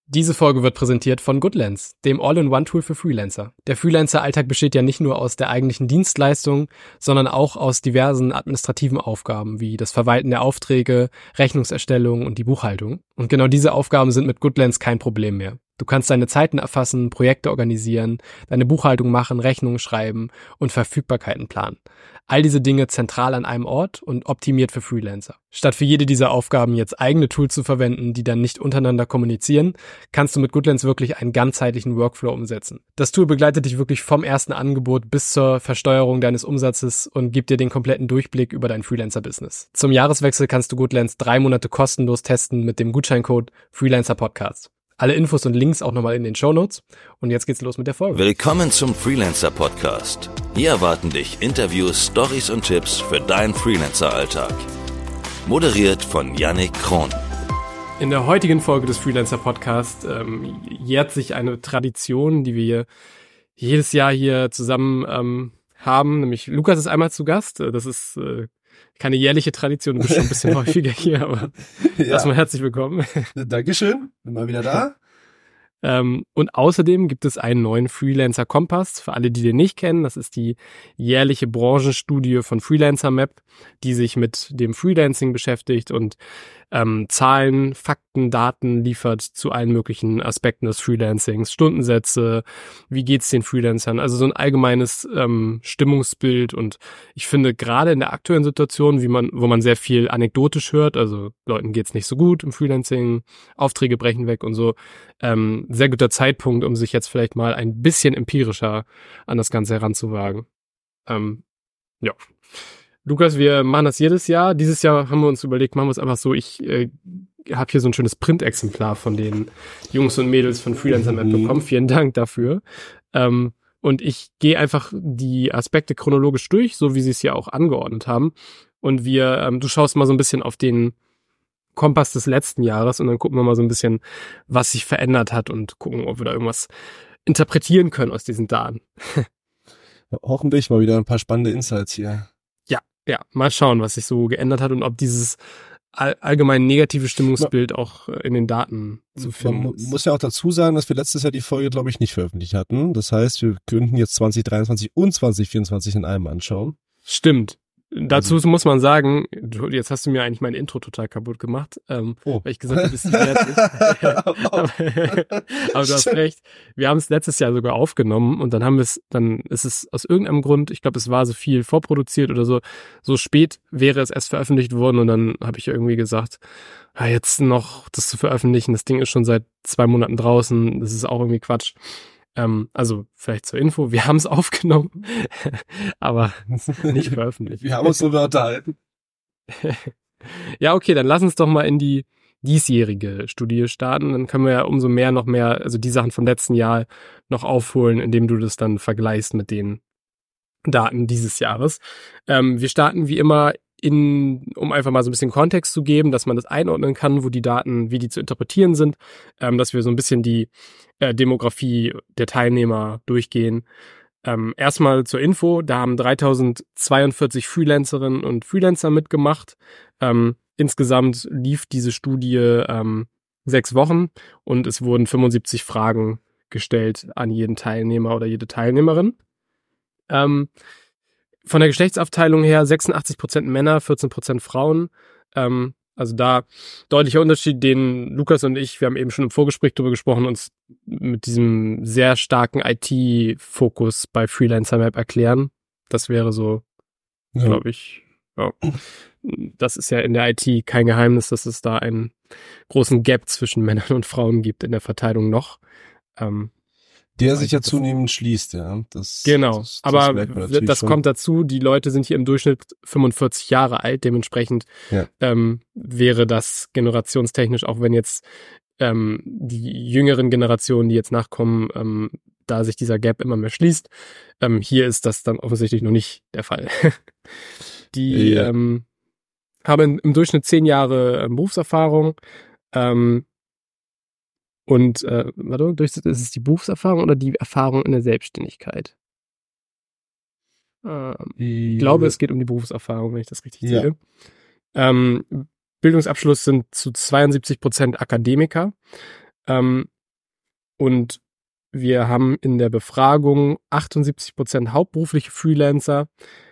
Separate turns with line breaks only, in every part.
Diese Folge wird präsentiert von Goodlands, dem All-in-One-Tool für Freelancer. Der Freelancer-Alltag besteht ja nicht nur aus der eigentlichen Dienstleistung, sondern auch aus diversen administrativen Aufgaben, wie das Verwalten der Aufträge, Rechnungserstellung und die Buchhaltung. Und genau diese Aufgaben sind mit Goodlands kein Problem mehr. Du kannst deine Zeiten erfassen, Projekte organisieren, deine Buchhaltung machen, Rechnungen schreiben und Verfügbarkeiten planen. All diese Dinge zentral an einem Ort und optimiert für Freelancer. Statt für jede dieser Aufgaben jetzt eigene Tools zu verwenden, die dann nicht untereinander kommunizieren, kannst du mit Goodlands wirklich einen ganzheitlichen Workflow umsetzen. Das Tool begleitet dich wirklich vom ersten Angebot bis zur Versteuerung deines Umsatzes und gibt dir den kompletten Durchblick über dein Freelancer-Business. Zum Jahreswechsel kannst du Goodlands 3 Monate kostenlos testen mit dem Gutscheincode FreelancerPodcast. Alle Infos und Links auch nochmal in den Shownotes. Und jetzt geht's los mit der Folge.
Willkommen zum Freelancer Podcast. Hier erwarten dich Interviews, Stories und Tipps für deinen Freelancer-Alltag. Moderiert von Yannick Kron.
In der heutigen Folge des Freelancer Podcast jährt sich eine Tradition, die wir jedes Jahr hier zusammen haben. Nämlich Lukas ist einmal zu Gast. Das ist keine jährliche Tradition, du bist schon ein bisschen häufiger hier, aber erstmal herzlich willkommen.
Dankeschön, bin mal wieder da.
Und außerdem gibt es einen neuen Freelancer Kompass, für alle, die den nicht kennen. Das ist die jährliche Branchenstudie von Freelancer Map, die sich mit dem Freelancing beschäftigt und Zahlen, Fakten, Daten liefert zu allen möglichen Aspekten des Freelancings, Stundensätze, wie geht's den Freelancern, also so ein allgemeines Stimmungsbild. Und ich finde, gerade in der aktuellen Situation, wo man sehr viel anekdotisch hört, also Leuten geht's nicht so gut im Freelancing, Aufträge brechen weg und so, sehr guter Zeitpunkt, um sich jetzt vielleicht mal ein bisschen empirischer an das Ganze heranzuwagen. Ja. Lukas, wir machen das jedes Jahr. Dieses Jahr haben wir uns überlegt, machen wir es einfach so, ich habe hier so ein schönes Printexemplar von den Jungs und Mädels von Freelancer Map bekommen. Vielen Dank dafür. Und ich gehe einfach die Aspekte chronologisch durch, so wie sie es ja auch angeordnet haben. Und du schaust mal so ein bisschen auf den Kompass des letzten Jahres und dann gucken wir mal so ein bisschen, was sich verändert hat und gucken, ob wir da irgendwas interpretieren können aus diesen Daten.
Hoffentlich mal wieder ein paar spannende Insights hier.
Ja, mal schauen, was sich so geändert hat und ob dieses allgemein negative Stimmungsbild auch in den Daten zu finden ist.
Man muss ja auch dazu sagen, dass wir letztes Jahr die Folge, glaube ich, nicht veröffentlicht hatten. Das heißt, wir könnten jetzt 2023 und 2024 in einem anschauen.
Stimmt. Dazu muss man sagen, jetzt hast du mir eigentlich mein Intro total kaputt gemacht, weil ich gesagt habe, du bist nicht fertig. Aber du hast recht. Wir haben es letztes Jahr sogar aufgenommen und dann ist es aus irgendeinem Grund, ich glaube, es war so viel vorproduziert oder so spät wäre es erst veröffentlicht worden und dann habe ich irgendwie gesagt, jetzt noch das zu veröffentlichen, das Ding ist schon seit 2 Monaten draußen, das ist auch irgendwie Quatsch. Also vielleicht zur Info, wir haben es aufgenommen, aber nicht veröffentlicht.
Wir haben uns darüber unterhalten.
Ja, okay, dann lass uns doch mal in die diesjährige Studie starten. Dann können wir ja umso mehr also die Sachen vom letzten Jahr noch aufholen, indem du das dann vergleichst mit den Daten dieses Jahres. Wir starten wie immer um einfach mal so ein bisschen Kontext zu geben, dass man das einordnen kann, wo die Daten, wie die zu interpretieren sind, dass wir so ein bisschen die Demografie der Teilnehmer durchgehen. Erstmal zur Info, da haben 3042 Freelancerinnen und Freelancer mitgemacht. Insgesamt lief diese Studie 6 Wochen und es wurden 75 Fragen gestellt an jeden Teilnehmer oder jede Teilnehmerin. Von der Geschlechtsaufteilung her 86% Männer, 14% Frauen. Also da deutlicher Unterschied, den Lukas und ich, wir haben eben schon im Vorgespräch darüber gesprochen, uns mit diesem sehr starken IT-Fokus bei Freelancer Map erklären. Das wäre so, glaube ich, ja. Das ist ja in der IT kein Geheimnis, dass es da einen großen Gap zwischen Männern und Frauen gibt in der Verteilung noch.
Der sich ja zunehmend schließt, ja.
Genau, aber das kommt dazu, die Leute sind hier im Durchschnitt 45 Jahre alt, dementsprechend wäre das generationstechnisch, auch wenn jetzt die jüngeren Generationen, die jetzt nachkommen, da sich dieser Gap immer mehr schließt, hier ist das dann offensichtlich noch nicht der Fall. Die haben im Durchschnitt 10 Jahre Berufserfahrung, und ist es die Berufserfahrung oder die Erfahrung in der Selbstständigkeit? Ich glaube, es geht um die Berufserfahrung, wenn ich das richtig sehe. Bildungsabschluss sind zu 72% Akademiker. Und wir haben in der Befragung 78% hauptberufliche Freelancer,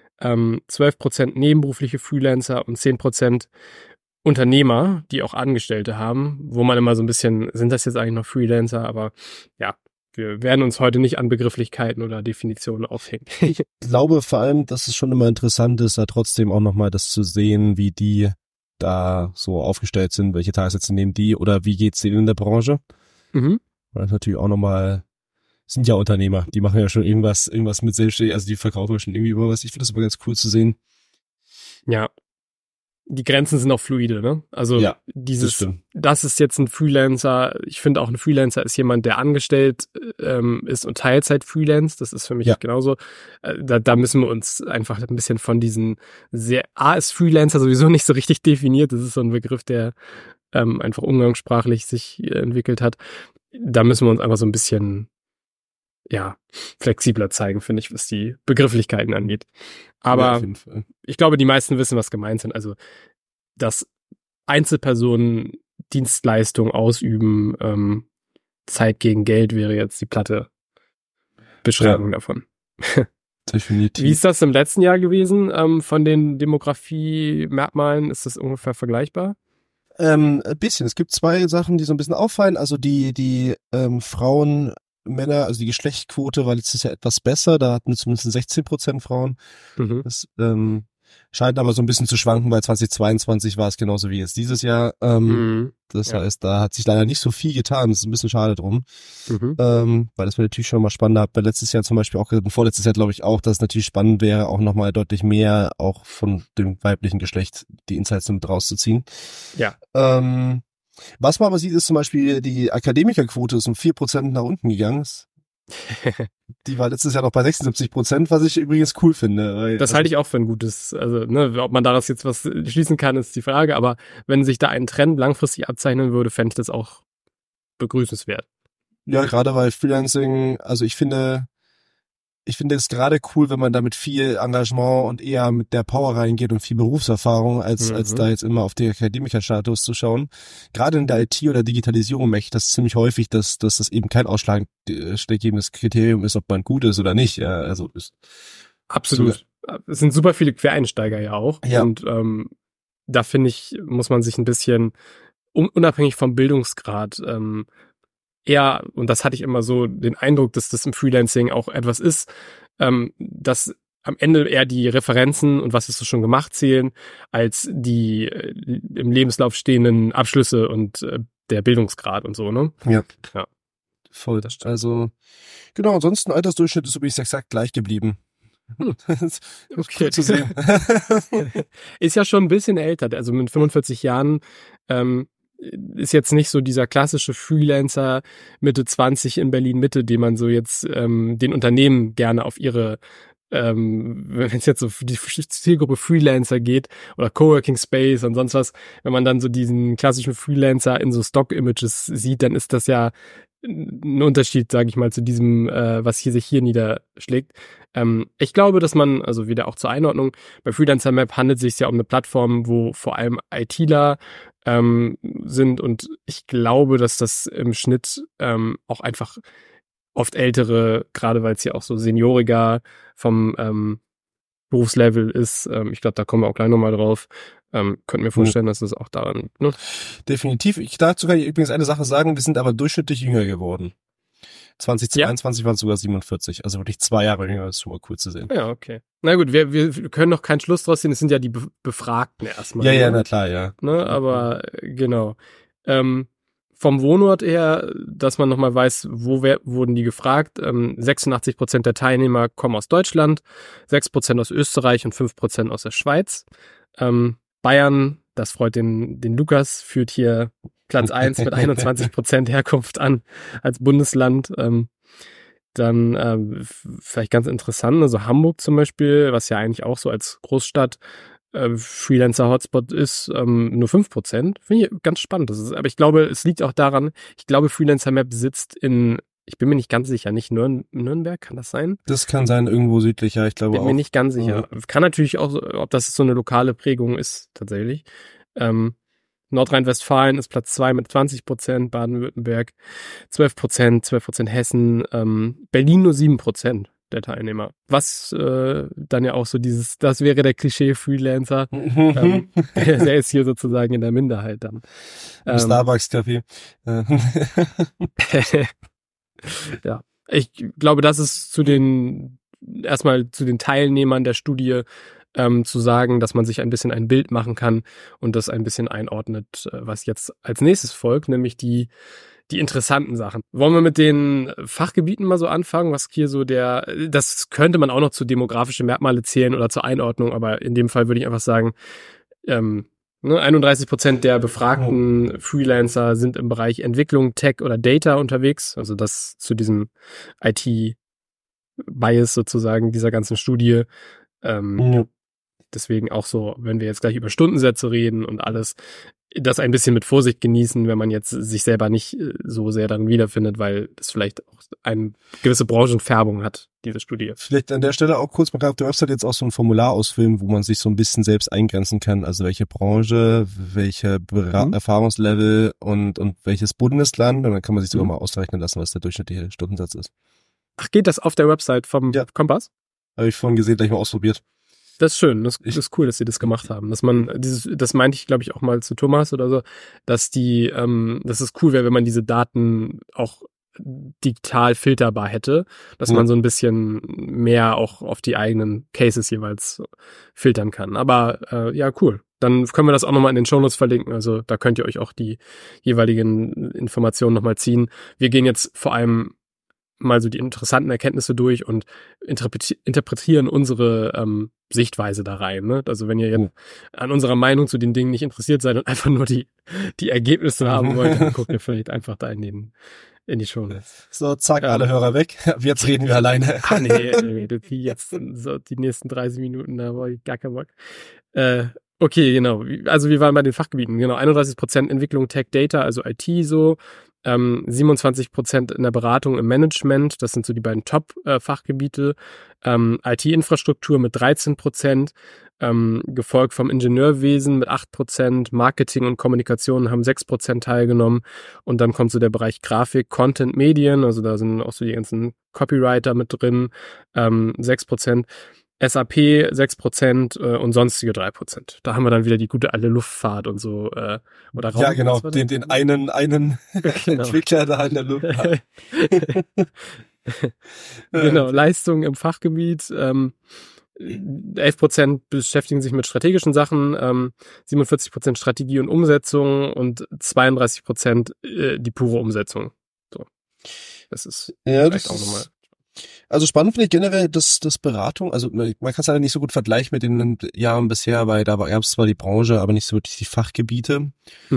12% nebenberufliche Freelancer und 10% Unternehmer, die auch Angestellte haben, wo man immer so ein bisschen, sind das jetzt eigentlich noch Freelancer? Aber ja, wir werden uns heute nicht an Begrifflichkeiten oder Definitionen aufhängen.
Ich glaube vor allem, dass es schon immer interessant ist, da trotzdem auch nochmal das zu sehen, wie die da so aufgestellt sind, welche Tagessätze nehmen die oder wie geht's denen in der Branche.
Mhm.
Weil das natürlich auch nochmal, sind ja Unternehmer, die machen ja schon irgendwas mit selbstständig, also die verkaufen ja schon irgendwie über was. Ich finde das immer ganz cool zu sehen.
Ja. Die Grenzen sind auch fluide, ne? Also
Ja,
das ist jetzt ein Freelancer. Ich finde auch ein Freelancer ist jemand, der angestellt ist und Teilzeit Freelance. Das ist für mich genauso. Da müssen wir uns einfach ein bisschen von diesen ist Freelancer sowieso nicht so richtig definiert. Das ist so ein Begriff, der einfach umgangssprachlich sich entwickelt hat. Da müssen wir uns einfach so ein bisschen flexibler zeigen, finde ich, was die Begrifflichkeiten angeht. Aber
auf jeden Fall.
Ich glaube, die meisten wissen, was gemeint sind. Also, dass Einzelpersonen Dienstleistungen ausüben, Zeit gegen Geld wäre jetzt die platte Beschreibung davon.
Definitiv.
Wie ist das im letzten Jahr gewesen? Von den Demografie-Merkmalen ist das ungefähr vergleichbar?
Ein bisschen. Es gibt zwei Sachen, die so ein bisschen auffallen. Also die Frauen, Männer, also die Geschlechtsquote war letztes Jahr etwas besser. Da hatten wir zumindest 16% Frauen.
Mhm.
Das scheint aber so ein bisschen zu schwanken. Bei 2022 war es genauso wie jetzt dieses Jahr. Das heißt, da hat sich leider nicht so viel getan. Das ist ein bisschen schade drum. Weil das wäre natürlich schon mal spannender. Bei letztes Jahr zum Beispiel auch, vorletztes Jahr glaube ich auch, dass es natürlich spannend wäre, auch nochmal deutlich mehr auch von dem weiblichen Geschlecht die Insights mit rauszuziehen.
Ja.
Was man aber sieht, ist zum Beispiel, die Akademikerquote ist um 4% nach unten gegangen. Die war letztes Jahr noch bei 76%, was ich übrigens cool finde. Weil,
das halte ich auch für ein gutes, also ob man daraus jetzt was schließen kann, ist die Frage, aber wenn sich da ein Trend langfristig abzeichnen würde, fände ich das auch begrüßenswert.
Ja, gerade weil Freelancing, also ich finde es gerade cool, wenn man da mit viel Engagement und eher mit der Power reingeht und viel Berufserfahrung, als da jetzt immer auf den Akademikerstatus zu schauen. Gerade in der IT oder Digitalisierung merke ich das ziemlich häufig, dass das eben kein ausschlaggebendes Kriterium ist, ob man gut ist oder nicht. Ja, also ist
absolut. Es sind super viele Quereinsteiger ja auch.
Ja.
Und da finde ich, muss man sich ein bisschen unabhängig vom Bildungsgrad eher, und das hatte ich immer so den Eindruck, dass das im Freelancing auch etwas ist, dass am Ende eher die Referenzen und was hast du schon gemacht zählen, als die im Lebenslauf stehenden Abschlüsse und der Bildungsgrad und so, ne?
Ja.
Voll, das stimmt.
Also, genau, ansonsten Altersdurchschnitt ist übrigens exakt gleich geblieben.
Okay.
Cool zu sehen.
Ist ja schon ein bisschen älter, also mit 45 Jahren ist jetzt nicht so dieser klassische Freelancer Mitte 20 in Berlin Mitte, den man so jetzt den Unternehmen gerne auf ihre wenn es jetzt so für die Zielgruppe Freelancer geht oder Coworking Space und sonst was, wenn man dann so diesen klassischen Freelancer in so Stock-Images sieht, dann ist das ja ein Unterschied, sage ich mal, zu diesem, was sich hier niederschlägt. Ich glaube, dass man, also wieder auch zur Einordnung, bei Freelancer Map handelt es sich ja um eine Plattform, wo vor allem ITler sind und ich glaube, dass das im Schnitt auch einfach oft ältere, gerade weil es ja auch so senioriger vom Berufslevel ist. Ich glaube, da kommen wir auch gleich nochmal drauf. Könnte mir vorstellen, dass es auch daran liegt. Ne?
Definitiv. Dazu kann ich übrigens eine Sache sagen, wir sind aber durchschnittlich jünger geworden. 2022 waren es sogar 47, also wirklich 2 Jahre jünger, das ist schon mal cool zu sehen.
Ja, okay. Na gut, wir können noch keinen Schluss draus ziehen, es sind ja die Befragten erstmal.
Ja,
ne?
ja, na klar, ja.
Ne, aber genau. Vom Wohnort her, dass man nochmal weiß, wurden die gefragt. 86% der Teilnehmer kommen aus Deutschland, 6% aus Österreich und 5% aus der Schweiz. Bayern, das freut den Lukas, führt hier Platz 1 mit 21% Herkunft an als Bundesland. Dann vielleicht ganz interessant, also Hamburg zum Beispiel, was ja eigentlich auch so als Großstadt Freelancer-Hotspot ist, nur 5%. Finde ich ganz spannend. Aber ich glaube, es liegt auch daran, ich glaube, Freelancer Map sitzt ich bin mir nicht ganz sicher, nicht Nürnberg, kann das sein?
Das kann sein, irgendwo südlicher, ich glaube auch.
Bin mir nicht ganz sicher. Kann natürlich auch, ob das so eine lokale Prägung ist, tatsächlich. Nordrhein-Westfalen ist Platz 2 mit 20%, Baden-Württemberg 12% Hessen, Berlin nur 7% der Teilnehmer. Was dann ja auch so das wäre der Klischee-Freelancer, der ist hier sozusagen in der Minderheit dann.
Starbucks-Café.
Ja, ich glaube, das ist erstmal zu den Teilnehmern der Studie zu sagen, dass man sich ein bisschen ein Bild machen kann und das ein bisschen einordnet, was jetzt als nächstes folgt, nämlich die interessanten Sachen. Wollen wir mit den Fachgebieten mal so anfangen, was hier so das könnte man auch noch zu demografische Merkmale zählen oder zur Einordnung, aber in dem Fall würde ich einfach sagen, 31% der befragten Freelancer sind im Bereich Entwicklung, Tech oder Data unterwegs, also das zu diesem IT-Bias sozusagen dieser ganzen Studie. Deswegen auch so, wenn wir jetzt gleich über Stundensätze reden und alles, das ein bisschen mit Vorsicht genießen, wenn man jetzt sich selber nicht so sehr darin wiederfindet, weil das vielleicht auch eine gewisse Branchenfärbung hat, diese Studie.
Vielleicht an der Stelle auch kurz, man kann auf der Website jetzt auch so ein Formular ausfüllen, wo man sich so ein bisschen selbst eingrenzen kann, also welche Branche, welche Erfahrungslevel und welches Bundesland, und dann kann man sich sogar mal ausrechnen lassen, was der durchschnittliche Stundensatz ist.
Ach, geht das auf der Website vom Kompass?
Habe ich vorhin gesehen, gleich mal ausprobiert.
Das ist schön, das ist cool, dass sie das gemacht haben. Dass man das meinte ich, glaube ich, auch mal zu Thomas oder so, dass dass es cool wäre, wenn man diese Daten auch digital filterbar hätte, dass man so ein bisschen mehr auch auf die eigenen Cases jeweils filtern kann. Aber ja, cool. Dann können wir das auch nochmal in den Shownotes verlinken. Also da könnt ihr euch auch die jeweiligen Informationen nochmal ziehen. Wir gehen jetzt vor allem mal so die interessanten Erkenntnisse durch und interpretieren unsere Sichtweise da rein. Ne? Also wenn ihr jetzt an unserer Meinung zu den Dingen nicht interessiert seid und einfach nur die Ergebnisse haben wollt, dann guckt ihr vielleicht einfach da in die Shownotes.
So, zack, alle Hörer weg. Jetzt reden wir alleine.
Nee, jetzt so die nächsten 30 Minuten, da war ich gar keinen Bock. Okay, genau. Also wir waren bei den Fachgebieten. Genau, 31% Entwicklung, Tech, Data, also IT so. 27% in der Beratung im Management, das sind so die beiden Top-Fachgebiete. IT-Infrastruktur mit 13%, gefolgt vom Ingenieurwesen mit 8%, Marketing und Kommunikation haben 6% teilgenommen und dann kommt so der Bereich Grafik, Content, Medien, also da sind auch so die ganzen Copywriter mit drin, 6%. SAP 6% und sonstige 3%. Da haben wir dann wieder die gute alte Luftfahrt und so oder Raum.
Ja, genau, den einen genau. Entwickler da in der Luftfahrt.
Genau, Leistungen im Fachgebiet. 11% beschäftigen sich mit strategischen Sachen, 47% Strategie und Umsetzung und 32% die pure Umsetzung. So. Das ist vielleicht auch nochmal.
Also spannend finde ich generell das Beratung, also man kann es leider nicht so gut vergleichen mit den Jahren bisher, weil da gab es zwar die Branche, aber nicht so wirklich die Fachgebiete.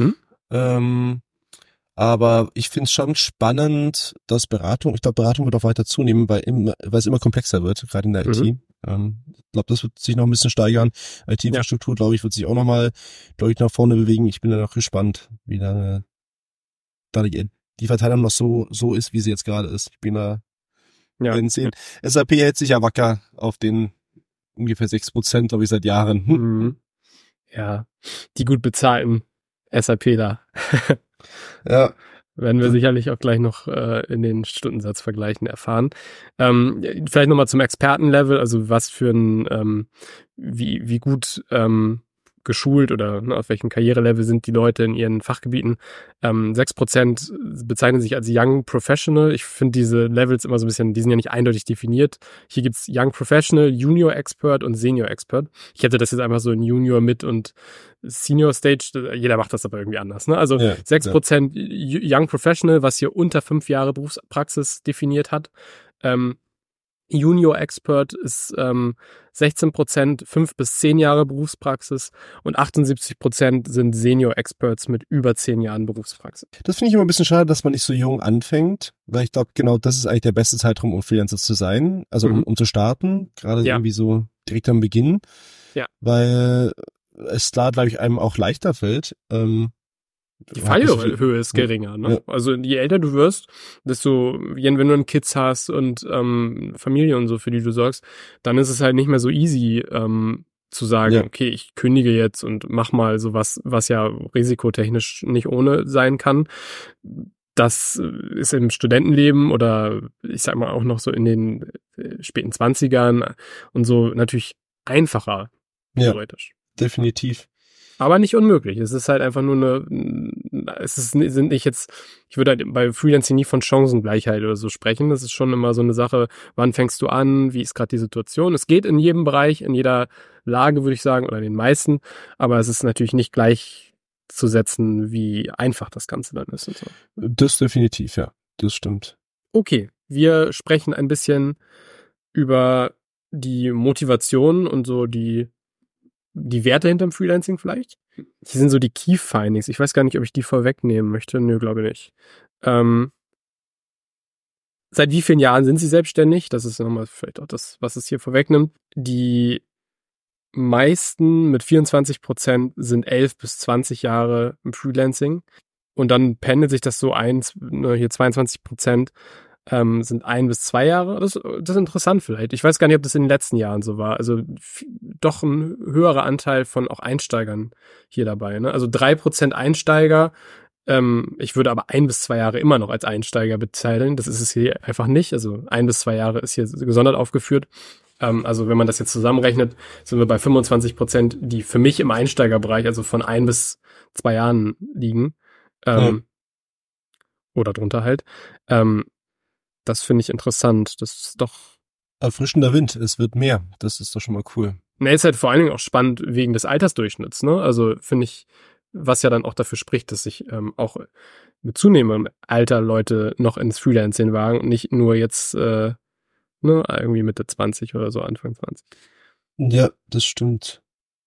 Aber ich finde es schon spannend, dass Beratung wird auch weiter zunehmen, weil es immer komplexer wird, gerade in der IT. Ich glaube, das wird sich noch ein bisschen steigern. IT-Infrastruktur, glaube ich, wird sich auch nochmal deutlich nach vorne bewegen. Ich bin da noch gespannt, wie lange da die Verteilung noch so ist, wie sie jetzt gerade ist. Ich bin da sehen. SAP hält sich ja wacker auf den ungefähr 6%, glaube ich, seit Jahren.
Ja, die gut bezahlten SAPler.
Ja.
Werden wir sicherlich auch gleich noch in den Stundensatzvergleichen erfahren. Vielleicht nochmal zum Expertenlevel, also was für ein, wie gut geschult oder auf welchem Karrierelevel sind die Leute in ihren Fachgebieten. 6% bezeichnen sich als Young Professional. Ich finde diese Levels immer so ein bisschen, die sind ja nicht eindeutig definiert. Hier gibt's Young Professional, Junior Expert und Senior Expert. Ich hätte das jetzt einfach so in Junior, Mid und Senior Stage. Jeder macht das aber irgendwie anders. Ne? Also 6% Young Professional, was hier unter 5 Jahre Berufspraxis definiert hat. Junior Expert ist 16%, 5 bis 10 Jahre Berufspraxis und 78% sind Senior Experts mit über 10 Jahren Berufspraxis.
Das finde ich immer ein bisschen schade, dass man nicht so jung anfängt, weil ich glaube, genau das ist eigentlich der beste Zeitraum, um Freelancer zu sein, also um zu starten, gerade irgendwie so direkt am Beginn, weil es da, glaube ich, einem auch leichter fällt.
Die Fallhöhe ist geringer, ne? Ja. Also je älter du wirst, desto, wenn du dann Kids hast und Familie und so, für die du sorgst, dann ist es halt nicht mehr so easy, zu sagen, okay, ich kündige jetzt und mach mal sowas, was ja risikotechnisch nicht ohne sein kann. Das ist im Studentenleben oder ich sag mal auch noch so in den späten 20ern und so natürlich einfacher, theoretisch.
Definitiv.
Aber nicht unmöglich. Es ist halt einfach nur sind nicht jetzt, ich würde halt bei Freelancing nie von Chancengleichheit oder so sprechen. Das ist schon immer so eine Sache, wann fängst du an, wie ist gerade die Situation. Es geht in jedem Bereich, in jeder Lage, würde ich sagen, oder in den meisten, aber es ist natürlich nicht gleichzusetzen, wie einfach das Ganze dann ist und so.
Das definitiv, ja. Das stimmt.
Okay, wir sprechen ein bisschen über die Motivation und so die Werte hinterm Freelancing vielleicht. Hier sind so die Key Findings. Ich weiß gar nicht, ob ich die vorwegnehmen möchte. Nö, glaube nicht. Seit wie vielen Jahren sind Sie selbstständig? Das ist nochmal vielleicht auch das, was es hier vorwegnimmt. Die meisten mit 24% sind 11 bis 20 Jahre im Freelancing. Und dann pendelt sich das so ein, hier 22% sind 1 bis 2 Jahre. Das ist interessant vielleicht. Ich weiß gar nicht, ob das in den letzten Jahren so war. Also doch ein höherer Anteil von auch Einsteigern hier dabei. Ne? Also 3% Einsteiger. Ich würde aber 1 bis 2 Jahre immer noch als Einsteiger bezeichnen. Das ist es hier einfach nicht. Also 1 bis 2 Jahre ist hier gesondert aufgeführt. Also wenn man das jetzt zusammenrechnet, sind wir bei 25%, die für mich im Einsteigerbereich, also von 1 bis 2 Jahren liegen. Oder drunter halt. Das finde ich interessant. Das ist doch
erfrischender Wind. Es wird mehr. Das ist doch schon mal cool.
Ne, ist halt vor allen Dingen auch spannend wegen des Altersdurchschnitts, ne? Also finde ich, was ja dann auch dafür spricht, dass sich auch mit zunehmendem Alter Leute noch ins Freelancing wagen und nicht nur jetzt irgendwie Mitte 20 oder so, Anfang 20.
Ja, das stimmt.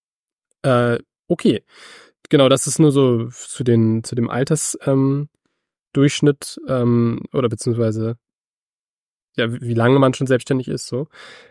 Okay. Genau, das ist nur so zu dem Altersdurchschnitt oder beziehungsweise ja, wie lange man schon selbstständig ist, so.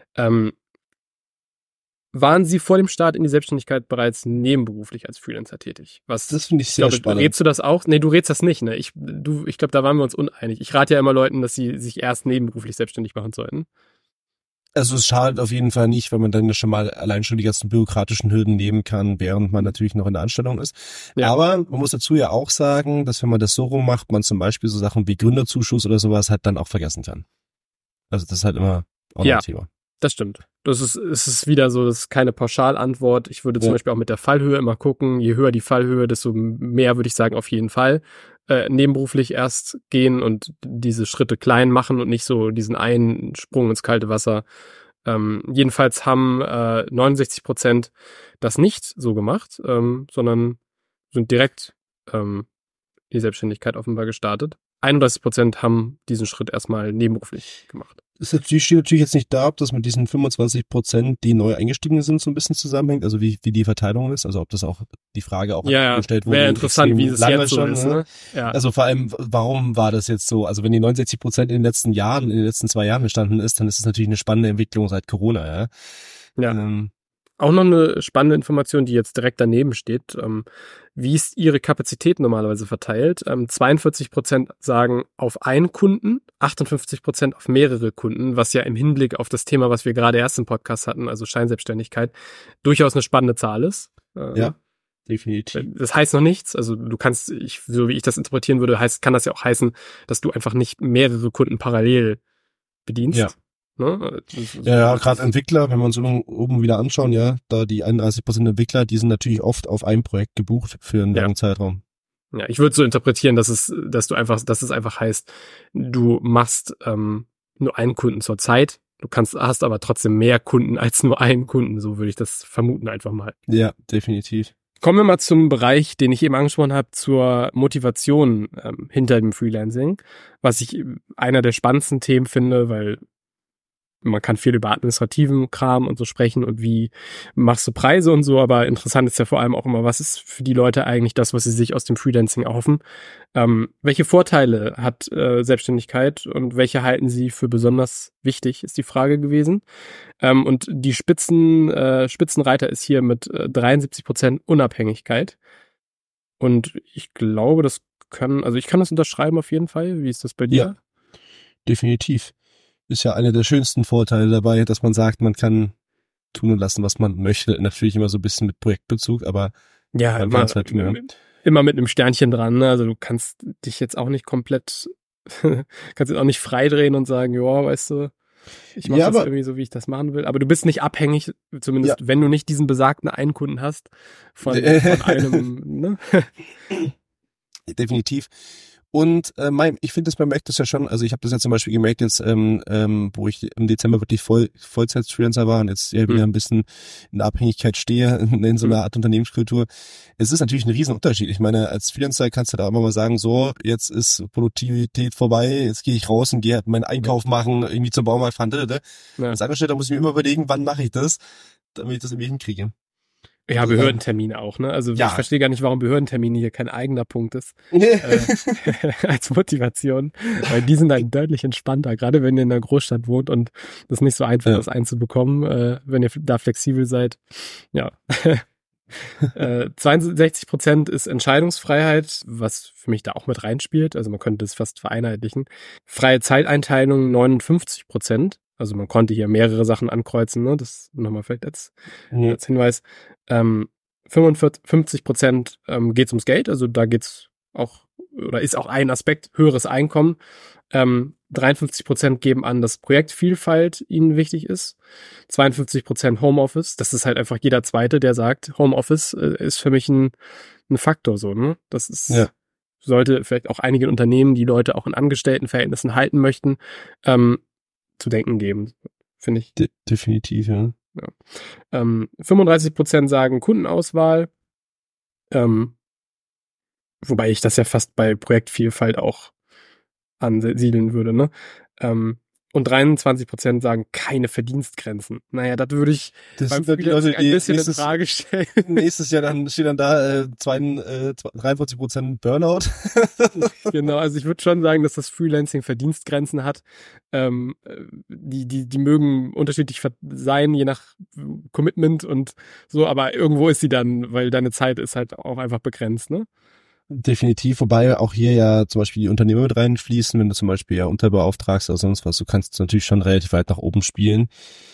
Waren Sie vor dem Start in die Selbstständigkeit bereits nebenberuflich als Freelancer tätig?
Das finde ich sehr spannend.
Rätst du das auch? Nee, du rätst das nicht, ne? Ich glaube, da waren wir uns uneinig. Ich rate ja immer Leuten, dass sie sich erst nebenberuflich selbstständig machen sollten.
Also es schadet auf jeden Fall nicht, weil man dann schon mal allein schon die ganzen bürokratischen Hürden nehmen kann, während man natürlich noch in der Anstellung ist. Ja. Aber man muss dazu ja auch sagen, dass wenn man das so rum macht, man zum Beispiel so Sachen wie Gründerzuschuss oder sowas halt dann auch vergessen kann. Also das ist halt immer auch ein Thema.
Das stimmt. Es ist wieder so, das ist keine Pauschalantwort. Ich würde zum Beispiel auch mit der Fallhöhe immer gucken. Je höher die Fallhöhe, desto mehr würde ich sagen, auf jeden Fall nebenberuflich erst gehen und diese Schritte klein machen und nicht so diesen einen Sprung ins kalte Wasser. Jedenfalls haben 69% das nicht so gemacht, sondern sind direkt in die Selbstständigkeit offenbar gestartet. 31% haben diesen Schritt erstmal nebenberuflich gemacht.
Es steht natürlich jetzt nicht da, ob das mit diesen 25%, die neu eingestiegen sind, so ein bisschen zusammenhängt, also wie die Verteilung ist, also ob das auch die Frage auch gestellt wurde.
Wäre interessant, wie es jetzt so ist. Ne? Ja.
Also vor allem, warum war das jetzt so? Also wenn die 69% in den letzten 2 Jahren entstanden ist, dann ist es natürlich eine spannende Entwicklung seit Corona.
Ja. Auch noch eine spannende Information, die jetzt direkt daneben steht. Wie ist Ihre Kapazität normalerweise verteilt? 42% sagen auf einen Kunden, 58% auf mehrere Kunden, was ja im Hinblick auf das Thema, was wir gerade erst im Podcast hatten, also Scheinselbstständigkeit, durchaus eine spannende Zahl ist.
Ja, definitiv.
Das heißt noch nichts. Also du kannst, so wie ich das interpretieren würde, kann das ja auch heißen, dass du einfach nicht mehrere Kunden parallel bedienst.
Ja.
Ne?
Ja, gerade Entwickler, wenn wir uns oben wieder anschauen, da die 31% Entwickler, die sind natürlich oft auf ein Projekt gebucht für einen langen Zeitraum.
Ja, ich würde so interpretieren, dass es einfach heißt, du machst nur einen Kunden zur Zeit, hast aber trotzdem mehr Kunden als nur einen Kunden, so würde ich das vermuten einfach mal.
Ja, definitiv.
Kommen wir mal zum Bereich, den ich eben angesprochen habe, zur Motivation hinter dem Freelancing, was ich einer der spannendsten Themen finde, weil man kann viel über administrativen Kram und so sprechen und wie machst du Preise und so, aber interessant ist ja vor allem auch immer, was ist für die Leute eigentlich das, was sie sich aus dem Freelancing erhoffen? Welche Vorteile hat Selbstständigkeit und welche halten sie für besonders wichtig, ist die Frage gewesen. Und die Spitzenreiter ist hier mit 73% Unabhängigkeit. Und ich glaube, ich kann das unterschreiben auf jeden Fall. Wie ist das bei dir?
Ja, definitiv. Ist ja einer der schönsten Vorteile dabei, dass man sagt, man kann tun und lassen, was man möchte. Natürlich immer so ein bisschen mit Projektbezug, aber
Ja,
man kann es halt, ja.
immer mit einem Sternchen dran, ne? Also du kannst dich jetzt auch nicht komplett, kannst jetzt auch nicht freidrehen und sagen, ja, weißt du, ich mache das irgendwie so, wie ich das machen will. Aber du bist nicht abhängig, zumindest wenn du nicht diesen besagten einen Kunden hast, von einem, ne?
Definitiv. Und ich finde das, man merkt das ja schon, also ich habe das ja zum Beispiel gemerkt jetzt, wo ich im Dezember wirklich Vollzeit-Freelancer war und jetzt wieder ein bisschen in der Abhängigkeit stehe, in so einer Art Unternehmenskultur. Es ist natürlich ein Riesenunterschied. Ich meine, als Freelancer kannst du da immer mal sagen, so, jetzt ist Produktivität vorbei, jetzt gehe ich raus und gehe meinen Einkauf machen, irgendwie zum Baumarkt fahren. Ja. Als Angestellter muss ich mir immer überlegen, wann mache ich das, damit ich das irgendwie hinkriege.
Ja, Behördentermine auch, ne? Also ich verstehe gar nicht, warum Behördentermine hier kein eigener Punkt ist als Motivation, weil die sind halt deutlich entspannter, gerade wenn ihr in einer Großstadt wohnt und das nicht so einfach ist einzubekommen, wenn ihr da flexibel seid. Ja. 62% ist Entscheidungsfreiheit, was für mich da auch mit reinspielt. Also man könnte das fast vereinheitlichen. Freie Zeiteinteilung 59%. Also man konnte hier mehrere Sachen ankreuzen, ne? Das nochmal vielleicht als Hinweis. 50% geht's ums Geld, also da geht's auch, oder ist auch ein Aspekt, höheres Einkommen. 53% geben an, dass Projektvielfalt ihnen wichtig ist. 52% Homeoffice. Das ist halt einfach jeder Zweite, der sagt, Homeoffice ist für mich ein Faktor, so, ne? Das ist, sollte vielleicht auch einige Unternehmen, die Leute auch in Angestelltenverhältnissen halten möchten, zu denken geben, finde ich.
Definitiv, ja.
35% sagen Kundenauswahl, wobei ich das ja fast bei Projektvielfalt auch ansiedeln würde, ne? Und 23% sagen keine Verdienstgrenzen. Naja, das würde ich beim Freelancing ein bisschen in Frage stellen.
Nächstes Jahr steht dann da 43% Burnout.
Genau, also ich würde schon sagen, dass das Freelancing Verdienstgrenzen hat. Die mögen unterschiedlich sein, je nach Commitment und so, aber irgendwo ist sie dann, weil deine Zeit ist halt auch einfach begrenzt, ne?
Definitiv, wobei auch hier ja zum Beispiel die Unternehmer mit reinfließen, wenn du zum Beispiel ja unterbeauftragst oder sonst was, du kannst natürlich schon relativ weit nach oben spielen.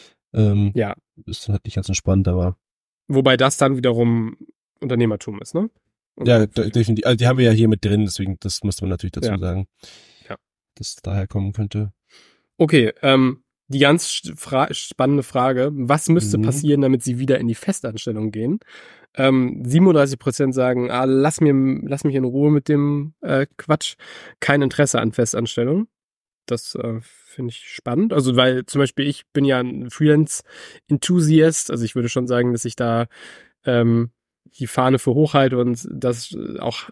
Ist dann halt nicht ganz entspannt, aber.
Wobei das dann wiederum Unternehmertum ist, ne?
Ja, definitiv. Also die haben wir ja hier mit drin, deswegen, das muss man natürlich dazu sagen.
Ja.
Dass es daher kommen könnte.
Okay, die ganz spannende Frage, was müsste passieren, damit sie wieder in die Festanstellung gehen? 37% sagen, lass mich in Ruhe mit dem Quatsch, kein Interesse an Festanstellung. Das finde ich spannend. Also weil zum Beispiel ich bin ja ein Freelance-Enthusiast, also ich würde schon sagen, dass ich da die Fahne für hochhalte und das auch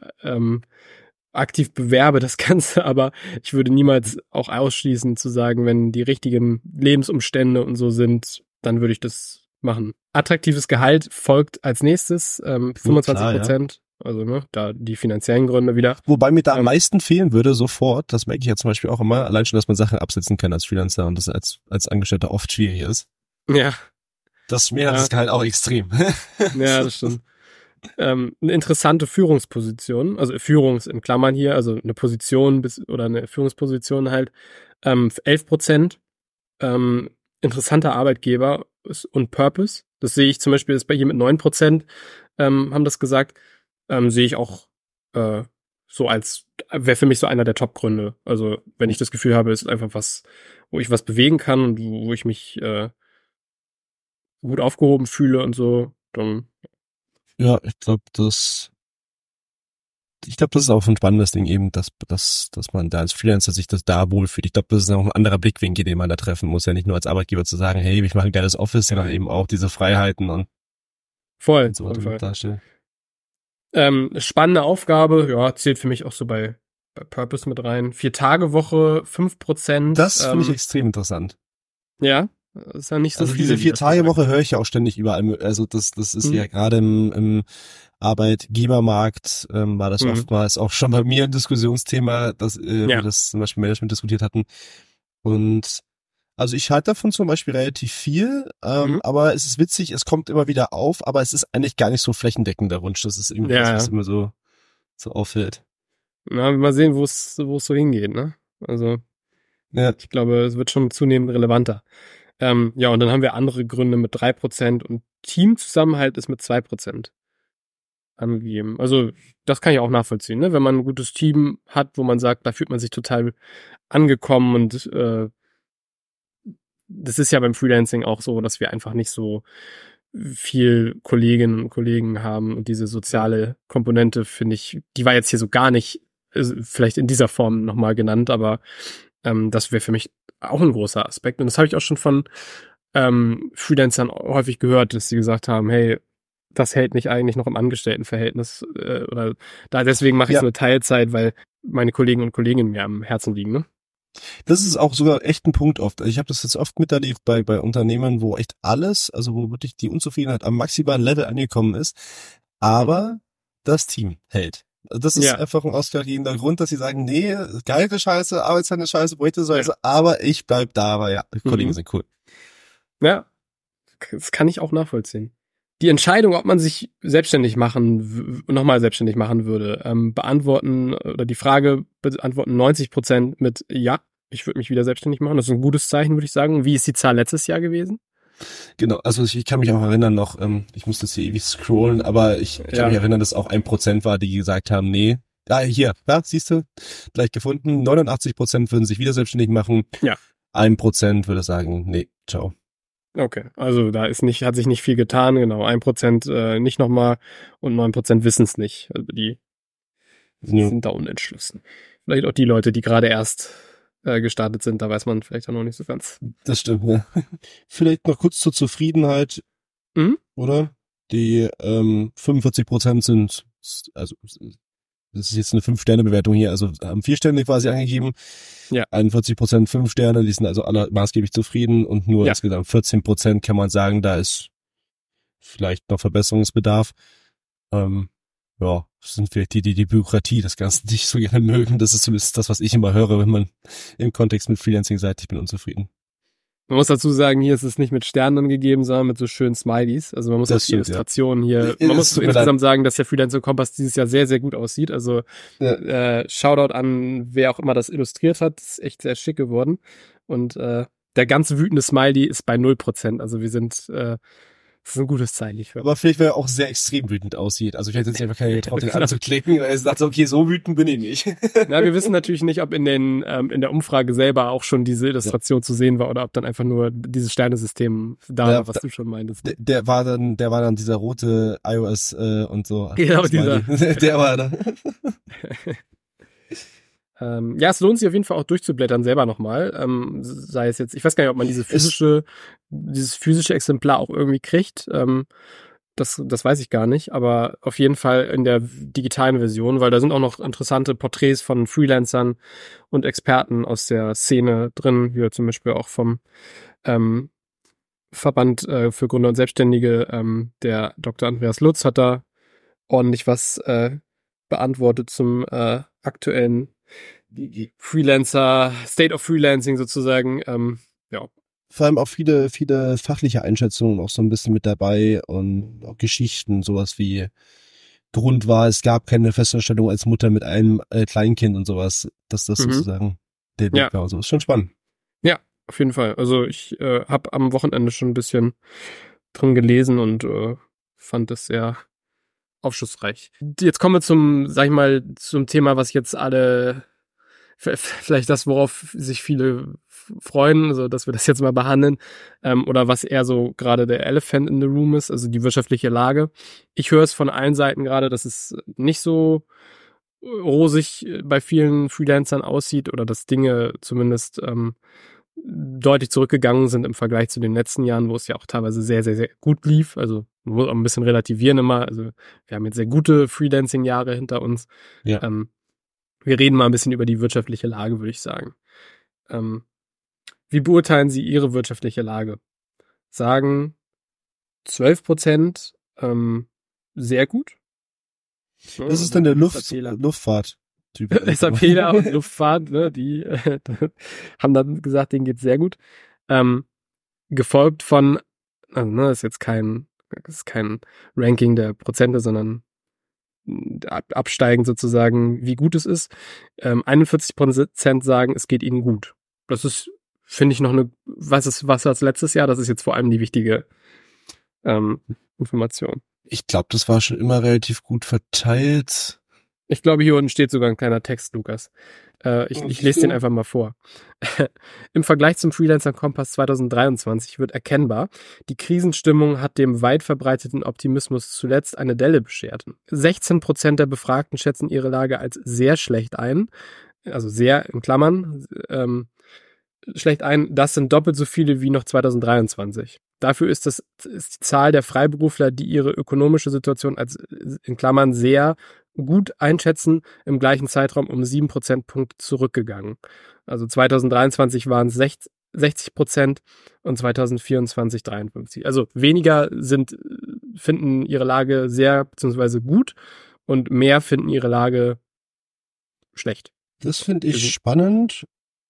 aktiv bewerbe, das Ganze, aber ich würde niemals auch ausschließen zu sagen, wenn die richtigen Lebensumstände und so sind, dann würde ich das machen. Attraktives Gehalt folgt als nächstes, 25%. Also, ne, da die finanziellen Gründe wieder.
Wobei mir da am meisten fehlen würde, sofort, das merke ich ja zum Beispiel auch immer, allein schon, dass man Sachen absetzen kann als Freelancer und das als Angestellter oft schwierig ist.
Ja.
Das schmälert das Gehalt auch extrem.
Ja, das stimmt. Eine interessante Führungsposition, also in Klammern hier, also eine Position oder eine Führungsposition halt, 11%. Interessanter Arbeitgeber und Purpose. Das sehe ich zum Beispiel, ist bei hier mit 9%, haben das gesagt, sehe ich auch so als, wäre für mich so einer der Top-Gründe. Also wenn ich das Gefühl habe, es ist einfach was, wo ich was bewegen kann und wo ich mich gut aufgehoben fühle und so, dann.
Ja, ich glaube, das ist auch ein spannendes Ding eben, dass man da als Freelancer sich das da wohlfühlt. Ich glaube, das ist auch ein anderer Blickwinkel, den man da treffen muss. Ja nicht nur als Arbeitgeber zu sagen, hey, ich mache ein geiles Office, sondern eben auch diese Freiheiten und
so
darstellen.
Spannende Aufgabe, ja, zählt für mich auch so bei Purpose mit rein. 4-Tage-Woche, 5%.
Das finde ich extrem interessant.
Ja, das ist ja nicht so
also
viel.
Diese 4-Tage-Woche höre ich ja auch ständig überall. Also das ist ja gerade im Arbeitgebermarkt war das oftmals auch schon bei mir ein Diskussionsthema, dass wir das zum Beispiel Management diskutiert hatten. Und also ich halte davon zum Beispiel relativ viel, aber es ist witzig, es kommt immer wieder auf, aber es ist eigentlich gar nicht so flächendeckend der Wunsch. Das ist irgendwie das, was immer so auffällt.
Na, mal sehen, wo es so hingeht, ne? Also ich glaube, es wird schon zunehmend relevanter. Ja, und dann haben wir andere Gründe mit 3% und Teamzusammenhalt ist mit 2% angegeben. Also das kann ich auch nachvollziehen, ne? Wenn man ein gutes Team hat, wo man sagt, da fühlt man sich total angekommen und das ist ja beim Freelancing auch so, dass wir einfach nicht so viel Kolleginnen und Kollegen haben und diese soziale Komponente, finde ich, die war jetzt hier so gar nicht vielleicht in dieser Form nochmal genannt, aber das wäre für mich auch ein großer Aspekt. Und das habe ich auch schon von Freelancern häufig gehört, dass sie gesagt haben, hey, das hält mich eigentlich noch im Angestelltenverhältnis oder da deswegen mache ich so eine Teilzeit, weil meine Kollegen und Kolleginnen mir am Herzen liegen, ne?
Das ist auch sogar echt ein Punkt oft. Also ich habe das jetzt oft miterlebt bei Unternehmen, wo echt alles, also wo wirklich die Unzufriedenheit am maximalen Level angekommen ist, aber das Team hält. Also das ist einfach ein ausschlaggebender Grund, dass sie sagen, nee, Gehalt ist scheiße, Arbeitszeit ist scheiße, Projekte ist scheiße, aber ich bleib da, aber ja, die Kollegen sind cool.
Ja, das kann ich auch nachvollziehen. Die Entscheidung, ob man sich nochmal selbstständig machen würde, beantworten oder die Frage beantworten 90% mit ja, ich würde mich wieder selbstständig machen. Das ist ein gutes Zeichen, würde ich sagen. Wie ist die Zahl letztes Jahr gewesen?
Genau, also ich kann mich auch erinnern noch, ich muss das hier ewig scrollen, aber ich kann mich erinnern, dass auch 1% war, die gesagt haben, nee, hier, siehst du, gleich gefunden, 89% würden sich wieder selbstständig machen, 1% würde sagen, nee, ciao.
Okay, also da hat sich nicht viel getan, genau, 1% nicht nochmal und 9% wissen es nicht. Also die sind da unentschlossen. Vielleicht auch die Leute, die gerade erst gestartet sind, da weiß man vielleicht auch noch nicht so ganz.
Das stimmt, ja. Vielleicht noch kurz zur Zufriedenheit, oder? Die 45% sind, also das ist jetzt eine 5-Sterne-Bewertung hier, also haben 4 Sterne quasi angegeben. Ja. 41% 5 Sterne, die sind also alle maßgeblich zufrieden und nur insgesamt 14% kann man sagen, da ist vielleicht noch Verbesserungsbedarf. Das sind vielleicht die Bürokratie das Ganze nicht so gerne mögen. Das ist zumindest das, was ich immer höre, wenn man im Kontext mit Freelancing sagt, ich bin unzufrieden.
Man muss dazu sagen, hier ist es nicht mit Sternen angegeben, sondern mit so schönen Smileys. Also man muss auch die Illustrationen hier, man muss so insgesamt sagen, dass der Freelancer Kompass dieses Jahr sehr, sehr gut aussieht. Also Shoutout an wer auch immer das illustriert hat, das ist echt sehr schick geworden. Und der ganz wütende Smiley ist bei 0%. Also wir sind das ist ein gutes Zeichen.
Aber vielleicht, weil er auch sehr extrem wütend aussieht. Also vielleicht ist einfach keine getraut, den anzuklicken, weil er sagt, okay, so wütend bin ich nicht.
Na, wir wissen natürlich nicht, ob in der Umfrage selber auch schon diese Illustration zu sehen war oder ob dann einfach nur dieses Sternesystem war, was du schon meintest.
Der war dann dieser rote iOS und so.
Genau, dieser.
Der war da.
Ja, es lohnt sich auf jeden Fall auch durchzublättern selber nochmal. Sei es jetzt, ich weiß gar nicht, ob man dieses physische Exemplar auch irgendwie kriegt. Das weiß ich gar nicht, aber auf jeden Fall in der digitalen Version, weil da sind auch noch interessante Porträts von Freelancern und Experten aus der Szene drin, wie zum Beispiel auch vom Verband für Gründer und Selbstständige. Der Dr. Andreas Lutz hat da ordentlich was beantwortet zum aktuellen Freelancer, State of Freelancing sozusagen,
Vor allem auch viele fachliche Einschätzungen auch so ein bisschen mit dabei und auch Geschichten, sowas wie Grund war, es gab keine Festanstellung als Mutter mit einem Kleinkind und sowas, dass das sozusagen der Weg war. Also ist schon spannend.
Ja, auf jeden Fall. Also ich habe am Wochenende schon ein bisschen drin gelesen und fand es sehr aufschlussreich. Jetzt kommen wir zum Thema, was jetzt alle vielleicht das, worauf sich viele freuen, also dass wir das jetzt mal behandeln, oder was eher so gerade der Elephant in the Room ist, also die wirtschaftliche Lage. Ich höre es von allen Seiten gerade, dass es nicht so rosig bei vielen Freelancern aussieht oder dass Dinge zumindest deutlich zurückgegangen sind im Vergleich zu den letzten Jahren, wo es ja auch teilweise sehr, sehr, sehr gut lief. Also man muss auch ein bisschen relativieren immer. Also wir haben jetzt sehr gute Freelancing-Jahre hinter uns. Ja. Wir reden mal ein bisschen über die wirtschaftliche Lage, würde ich sagen. Wie beurteilen Sie Ihre wirtschaftliche Lage? Sagen 12% sehr gut?
Das ist dann der Luftfahrt.
SAPler und Luftfahrt, ne, die haben dann gesagt, denen geht's sehr gut. Gefolgt von, also, ne, ist kein Ranking der Prozente, sondern absteigend sozusagen, wie gut es ist. 41% sagen, es geht ihnen gut. Das ist finde ich noch was als letztes Jahr? Das ist jetzt vor allem die wichtige Information.
Ich glaube, das war schon immer relativ gut verteilt.
Ich glaube, hier unten steht sogar ein kleiner Text, Lukas. Ich lese den einfach mal vor. Im Vergleich zum Freelancer Kompass 2023 wird erkennbar, die Krisenstimmung hat dem weit verbreiteten Optimismus zuletzt eine Delle beschert. 16% der Befragten schätzen ihre Lage als sehr schlecht ein, also sehr in Klammern, schlecht ein. Das sind doppelt so viele wie noch 2023. Dafür ist die Zahl der Freiberufler, die ihre ökonomische Situation als in Klammern sehr gut einschätzen, im gleichen Zeitraum um 7 Prozentpunkte zurückgegangen. Also 2023 waren es 60% und 2024 53. Also weniger finden ihre Lage sehr bzw. gut und mehr finden ihre Lage schlecht.
Das finde ich spannend,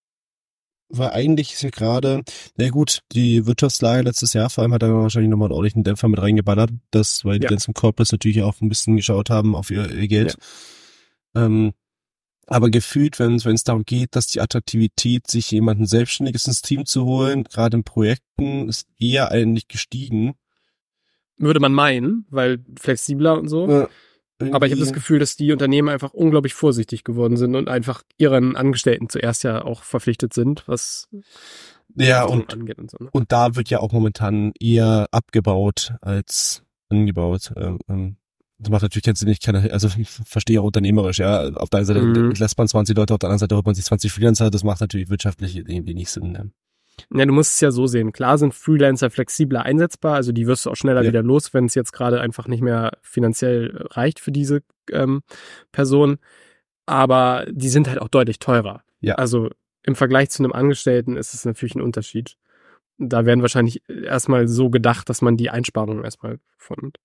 weil eigentlich ist ja gerade, na gut, die Wirtschaftslage letztes Jahr vor allem hat da wahrscheinlich nochmal einen ordentlichen Dämpfer mit reingeballert, weil die ganzen Corporates natürlich auch ein bisschen geschaut haben auf ihr Geld. Ja. Aber gefühlt, wenn es darum geht, dass die Attraktivität, sich jemanden Selbstständiges ins Team zu holen, gerade in Projekten, ist eher eigentlich gestiegen.
Würde man meinen, weil flexibler und so. Ja. Aber ich habe das Gefühl, dass die Unternehmen einfach unglaublich vorsichtig geworden sind und einfach ihren Angestellten zuerst ja auch verpflichtet sind, was angeht und so. Ne?
Und da wird ja auch momentan eher abgebaut als angebaut. Das macht natürlich keinen Sinn, also ich verstehe auch unternehmerisch, ja. Auf der einen Seite lässt man 20 Leute, auf der anderen Seite holt man sich 20 Freelancer, das macht natürlich wirtschaftlich irgendwie nicht Sinn. Ne?
Ja, du musst es ja so sehen. Klar sind Freelancer flexibler einsetzbar, also die wirst du auch schneller wieder los, wenn es jetzt gerade einfach nicht mehr finanziell reicht für diese Person. Aber die sind halt auch deutlich teurer. Ja. Also im Vergleich zu einem Angestellten ist es natürlich ein Unterschied. Da werden wahrscheinlich erstmal so gedacht, dass man die Einsparungen erstmal vornimmt.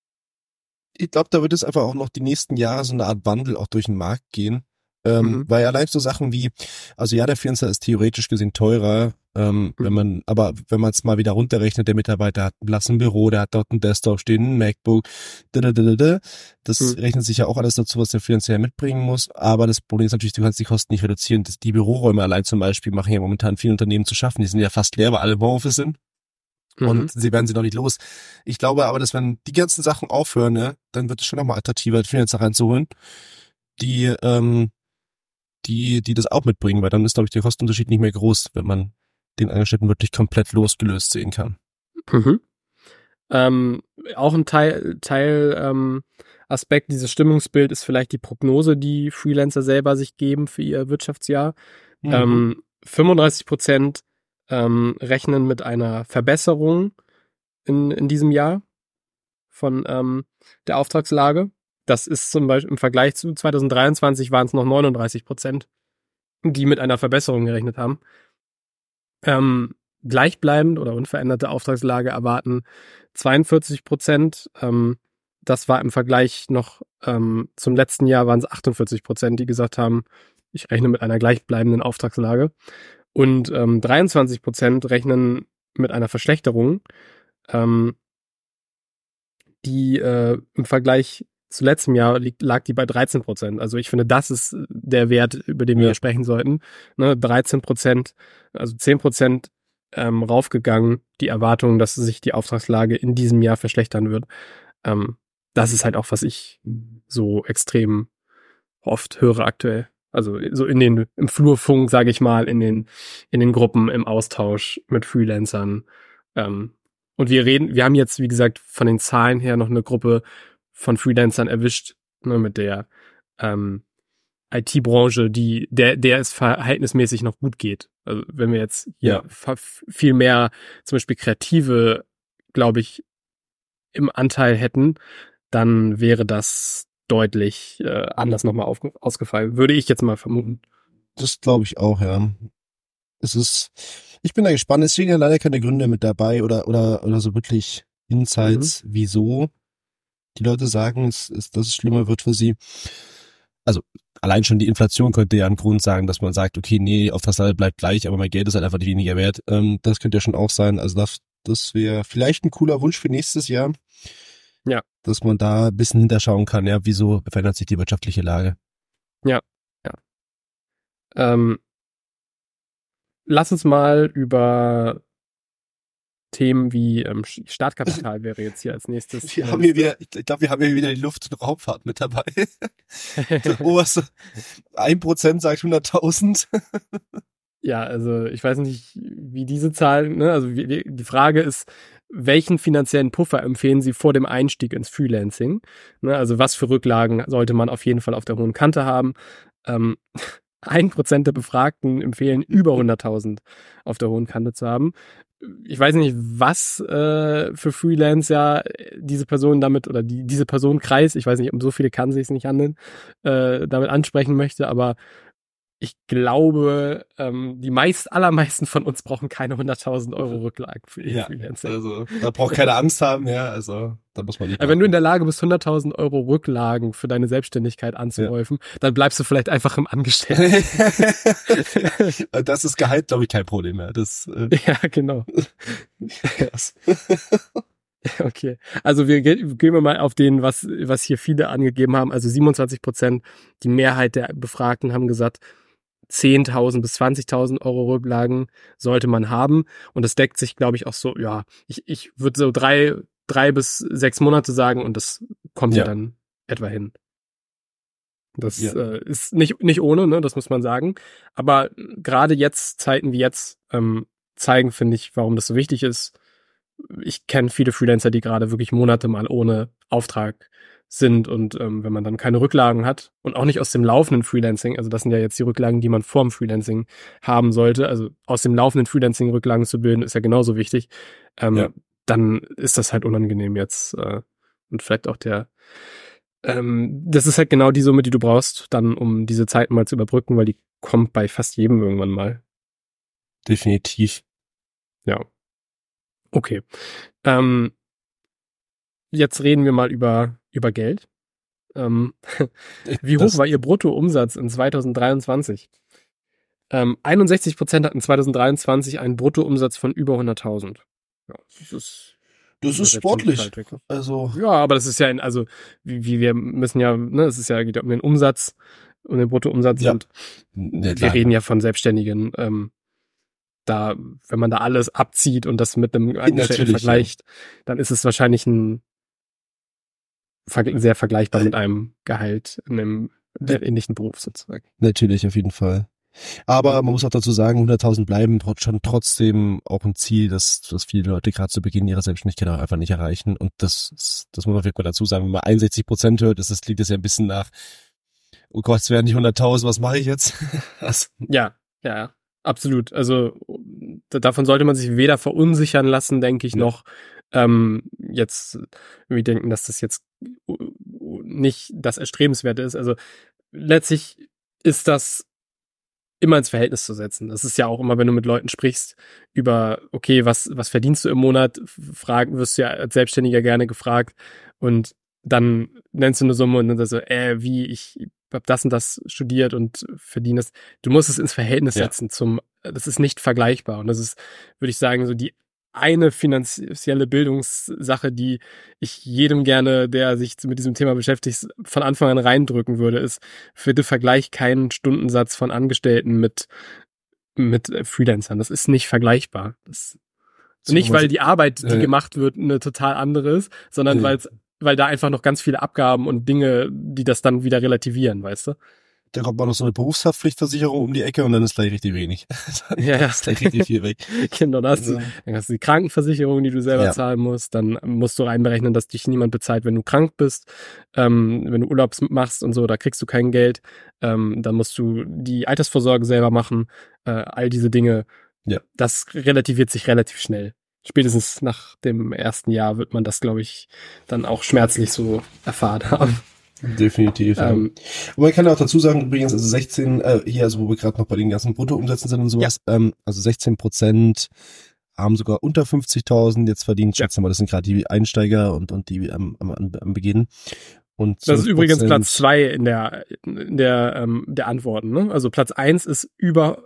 Ich glaube, da wird es einfach auch noch die nächsten Jahre so eine Art Wandel auch durch den Markt gehen. Weil allein so Sachen wie, also ja, der Freelancer ist theoretisch gesehen teurer, wenn man es mal wieder runterrechnet, der Mitarbeiter hat ein blasses Büro, der hat dort einen Desktop stehen, ein MacBook, das rechnet sich ja auch alles dazu, was der Freelancer mitbringen muss, aber das Problem ist natürlich, du kannst die Kosten nicht reduzieren. Die Büroräume allein zum Beispiel machen ja momentan viele Unternehmen zu schaffen, die sind ja fast leer, weil alle im Homeoffice sind. Und sie werden sie noch nicht los. Ich glaube aber, dass wenn die ganzen Sachen aufhören, ne, dann wird es schon nochmal attraktiver, Freelancer reinzuholen, die das auch mitbringen, weil dann ist, glaube ich, der Kostenunterschied nicht mehr groß, wenn man den Angestellten wirklich komplett losgelöst sehen kann.
Auch ein Teil Aspekt dieses Stimmungsbild ist vielleicht die Prognose, die Freelancer selber sich geben für ihr Wirtschaftsjahr. 35% rechnen mit einer Verbesserung in diesem Jahr von der Auftragslage. Das ist zum Beispiel im Vergleich zu 2023 waren es noch 39%, die mit einer Verbesserung gerechnet haben. Gleichbleibend oder unveränderte Auftragslage erwarten 42%. Das war im Vergleich noch zum letzten Jahr waren es 48%, die gesagt haben, ich rechne mit einer gleichbleibenden Auftragslage. Und 23% rechnen mit einer Verschlechterung, die im Vergleich zu letztem Jahr lag die bei 13%. Also ich finde, das ist der Wert, über den wir sprechen sollten. Ne, 13%, also 10% raufgegangen, die Erwartung, dass sich die Auftragslage in diesem Jahr verschlechtern wird. Das ist halt auch, was ich so extrem oft höre aktuell. Also so im Flurfunk, sage ich mal, in den Gruppen, im Austausch mit Freelancern. Und wir haben jetzt, wie gesagt, von den Zahlen her noch eine Gruppe von Freelancern erwischt, ne, mit der IT-Branche, der es verhältnismäßig noch gut geht. Also wenn wir jetzt hier viel mehr zum Beispiel Kreative, glaube ich, im Anteil hätten, dann wäre das deutlich anders nochmal ausgefallen, würde ich jetzt mal vermuten.
Das glaube ich auch, ja. Ich bin da gespannt, es stehen ja leider keine Gründe mit dabei oder so wirklich Insights, wieso die Leute sagen, dass es schlimmer wird für sie. Also allein schon die Inflation könnte ja ein Grund sagen, dass man sagt, okay, nee, Auftragslage bleibt gleich, aber mein Geld ist halt einfach weniger wert. Das könnte ja schon auch sein. Also das wäre vielleicht ein cooler Wunsch für nächstes Jahr. Ja. Dass man da ein bisschen hinterschauen kann, ja, wieso verändert sich die wirtschaftliche Lage.
Ja. lass uns mal über Themen wie Startkapital wäre jetzt hier als nächstes.
Ich glaube, wir haben hier wieder die Luft- und Raumfahrt mit dabei. Das oberste 1% sagt 100.000.
Ja, also ich weiß nicht, wie diese Zahlen, ne? Also die Frage ist, welchen finanziellen Puffer empfehlen Sie vor dem Einstieg ins Freelancing? Ne? Also was für Rücklagen sollte man auf jeden Fall auf der hohen Kante haben? 1% der Befragten empfehlen, über 100.000 auf der hohen Kante zu haben. Ich weiß nicht, was für Freelancer diese Person damit oder diese Personenkreis, ich weiß nicht, um so viele kann sich es nicht handeln, damit ansprechen möchte, aber ich glaube, die allermeisten von uns brauchen keine 100.000 Euro Rücklagen für ihr Freelancing.
Also da braucht keine Angst haben, ja, also da muss man nicht.
Wenn du in der Lage bist, 100.000 Euro Rücklagen für deine Selbstständigkeit anzuhäufen, dann bleibst du vielleicht einfach im Angestellten.
Das ist Gehalt, glaube ich, kein Problem mehr.
Ja, genau. Okay, also gehen wir mal auf den, was hier viele angegeben haben. Also 27%, die Mehrheit der Befragten haben gesagt, 10.000 bis 20.000 Euro Rücklagen sollte man haben. Und das deckt sich, glaube ich, auch so, ja, ich würde so 3 bis 6 Monate sagen und das kommt ja dann etwa hin. Das ist nicht ohne, ne, das muss man sagen. Aber gerade jetzt, Zeiten wie jetzt, zeigen, finde ich, warum das so wichtig ist. Ich kenne viele Freelancer, die gerade wirklich Monate mal ohne Auftrag sind und wenn man dann keine Rücklagen hat und auch nicht aus dem laufenden Freelancing, also das sind ja jetzt die Rücklagen, die man vorm Freelancing haben sollte, also aus dem laufenden Freelancing Rücklagen zu bilden, ist ja genauso wichtig, dann ist das halt unangenehm jetzt und vielleicht auch das ist halt genau die Summe, die du brauchst, dann um diese Zeiten mal zu überbrücken, weil die kommt bei fast jedem irgendwann mal.
Definitiv.
Ja. Okay. Jetzt reden wir mal über Geld. Wie hoch war Ihr Bruttoumsatz in 2023? 61% hatten 2023 einen Bruttoumsatz von über 100.000. Ja,
das ist sportlich. Also
ja, aber das ist ja wie wir müssen ja, ne, es geht ja um den Umsatz, um den Bruttoumsatz und wir reden ja von Selbstständigen. Wenn man da alles abzieht und das mit einem Angestellten vergleicht, dann ist es wahrscheinlich sehr vergleichbar mit einem Gehalt in einem ähnlichen Beruf sozusagen.
Natürlich, auf jeden Fall. Aber man muss auch dazu sagen, 100.000 bleiben schon trotzdem auch ein Ziel, das viele Leute gerade zu Beginn ihrer Selbstständigkeit auch einfach nicht erreichen. Und das muss man wirklich mal dazu sagen, wenn man 61% hört, klingt das ja ein bisschen nach, oh Gott, es werden nicht 100.000, was mache ich jetzt?
Ja, absolut. Also davon sollte man sich weder verunsichern lassen, denke ich, noch jetzt irgendwie denken, dass das jetzt nicht das Erstrebenswerte ist. Also letztlich ist das immer ins Verhältnis zu setzen. Das ist ja auch immer, wenn du mit Leuten sprichst über, okay, was verdienst du im Monat, wirst du ja als Selbstständiger gerne gefragt und dann nennst du eine Summe und dann sagst du, ich habe das und das studiert und verdiene das. Du musst es ins Verhältnis setzen das ist nicht vergleichbar und das ist, würde ich sagen, so die eine finanzielle Bildungssache, die ich jedem gerne, der sich mit diesem Thema beschäftigt, von Anfang an reindrücken würde, ist, bitte vergleich keinen Stundensatz von Angestellten mit Freelancern. Das ist nicht vergleichbar. Nicht, weil die Arbeit, die gemacht wird, eine total andere ist, sondern weil da einfach noch ganz viele Abgaben und Dinge, die das dann wieder relativieren, weißt du?
Da kommt mal noch so eine Berufshaftpflichtversicherung um die Ecke und dann ist gleich richtig wenig.
Dann
ist gleich richtig viel weg.
Genau, dann hast du die Krankenversicherung, die du selber zahlen musst. Dann musst du einberechnen, dass dich niemand bezahlt, wenn du krank bist. Wenn du Urlaub machst und so, da kriegst du kein Geld. Dann musst du die Altersvorsorge selber machen. All diese Dinge. Ja. Das relativiert sich relativ schnell. Spätestens nach dem ersten Jahr wird man das, glaube ich, dann auch schmerzlich so erfahren haben.
Definitiv. Aber man kann ja auch dazu sagen, übrigens, also 16, also wo wir gerade noch bei den ganzen Bruttoumsätzen sind und sowas, also 16% haben sogar unter 50.000 jetzt verdient. Schätze mal, das sind gerade die Einsteiger und die am Beginn. Und
das ist übrigens Platz 2 in der Antworten, ne? Also Platz 1 ist über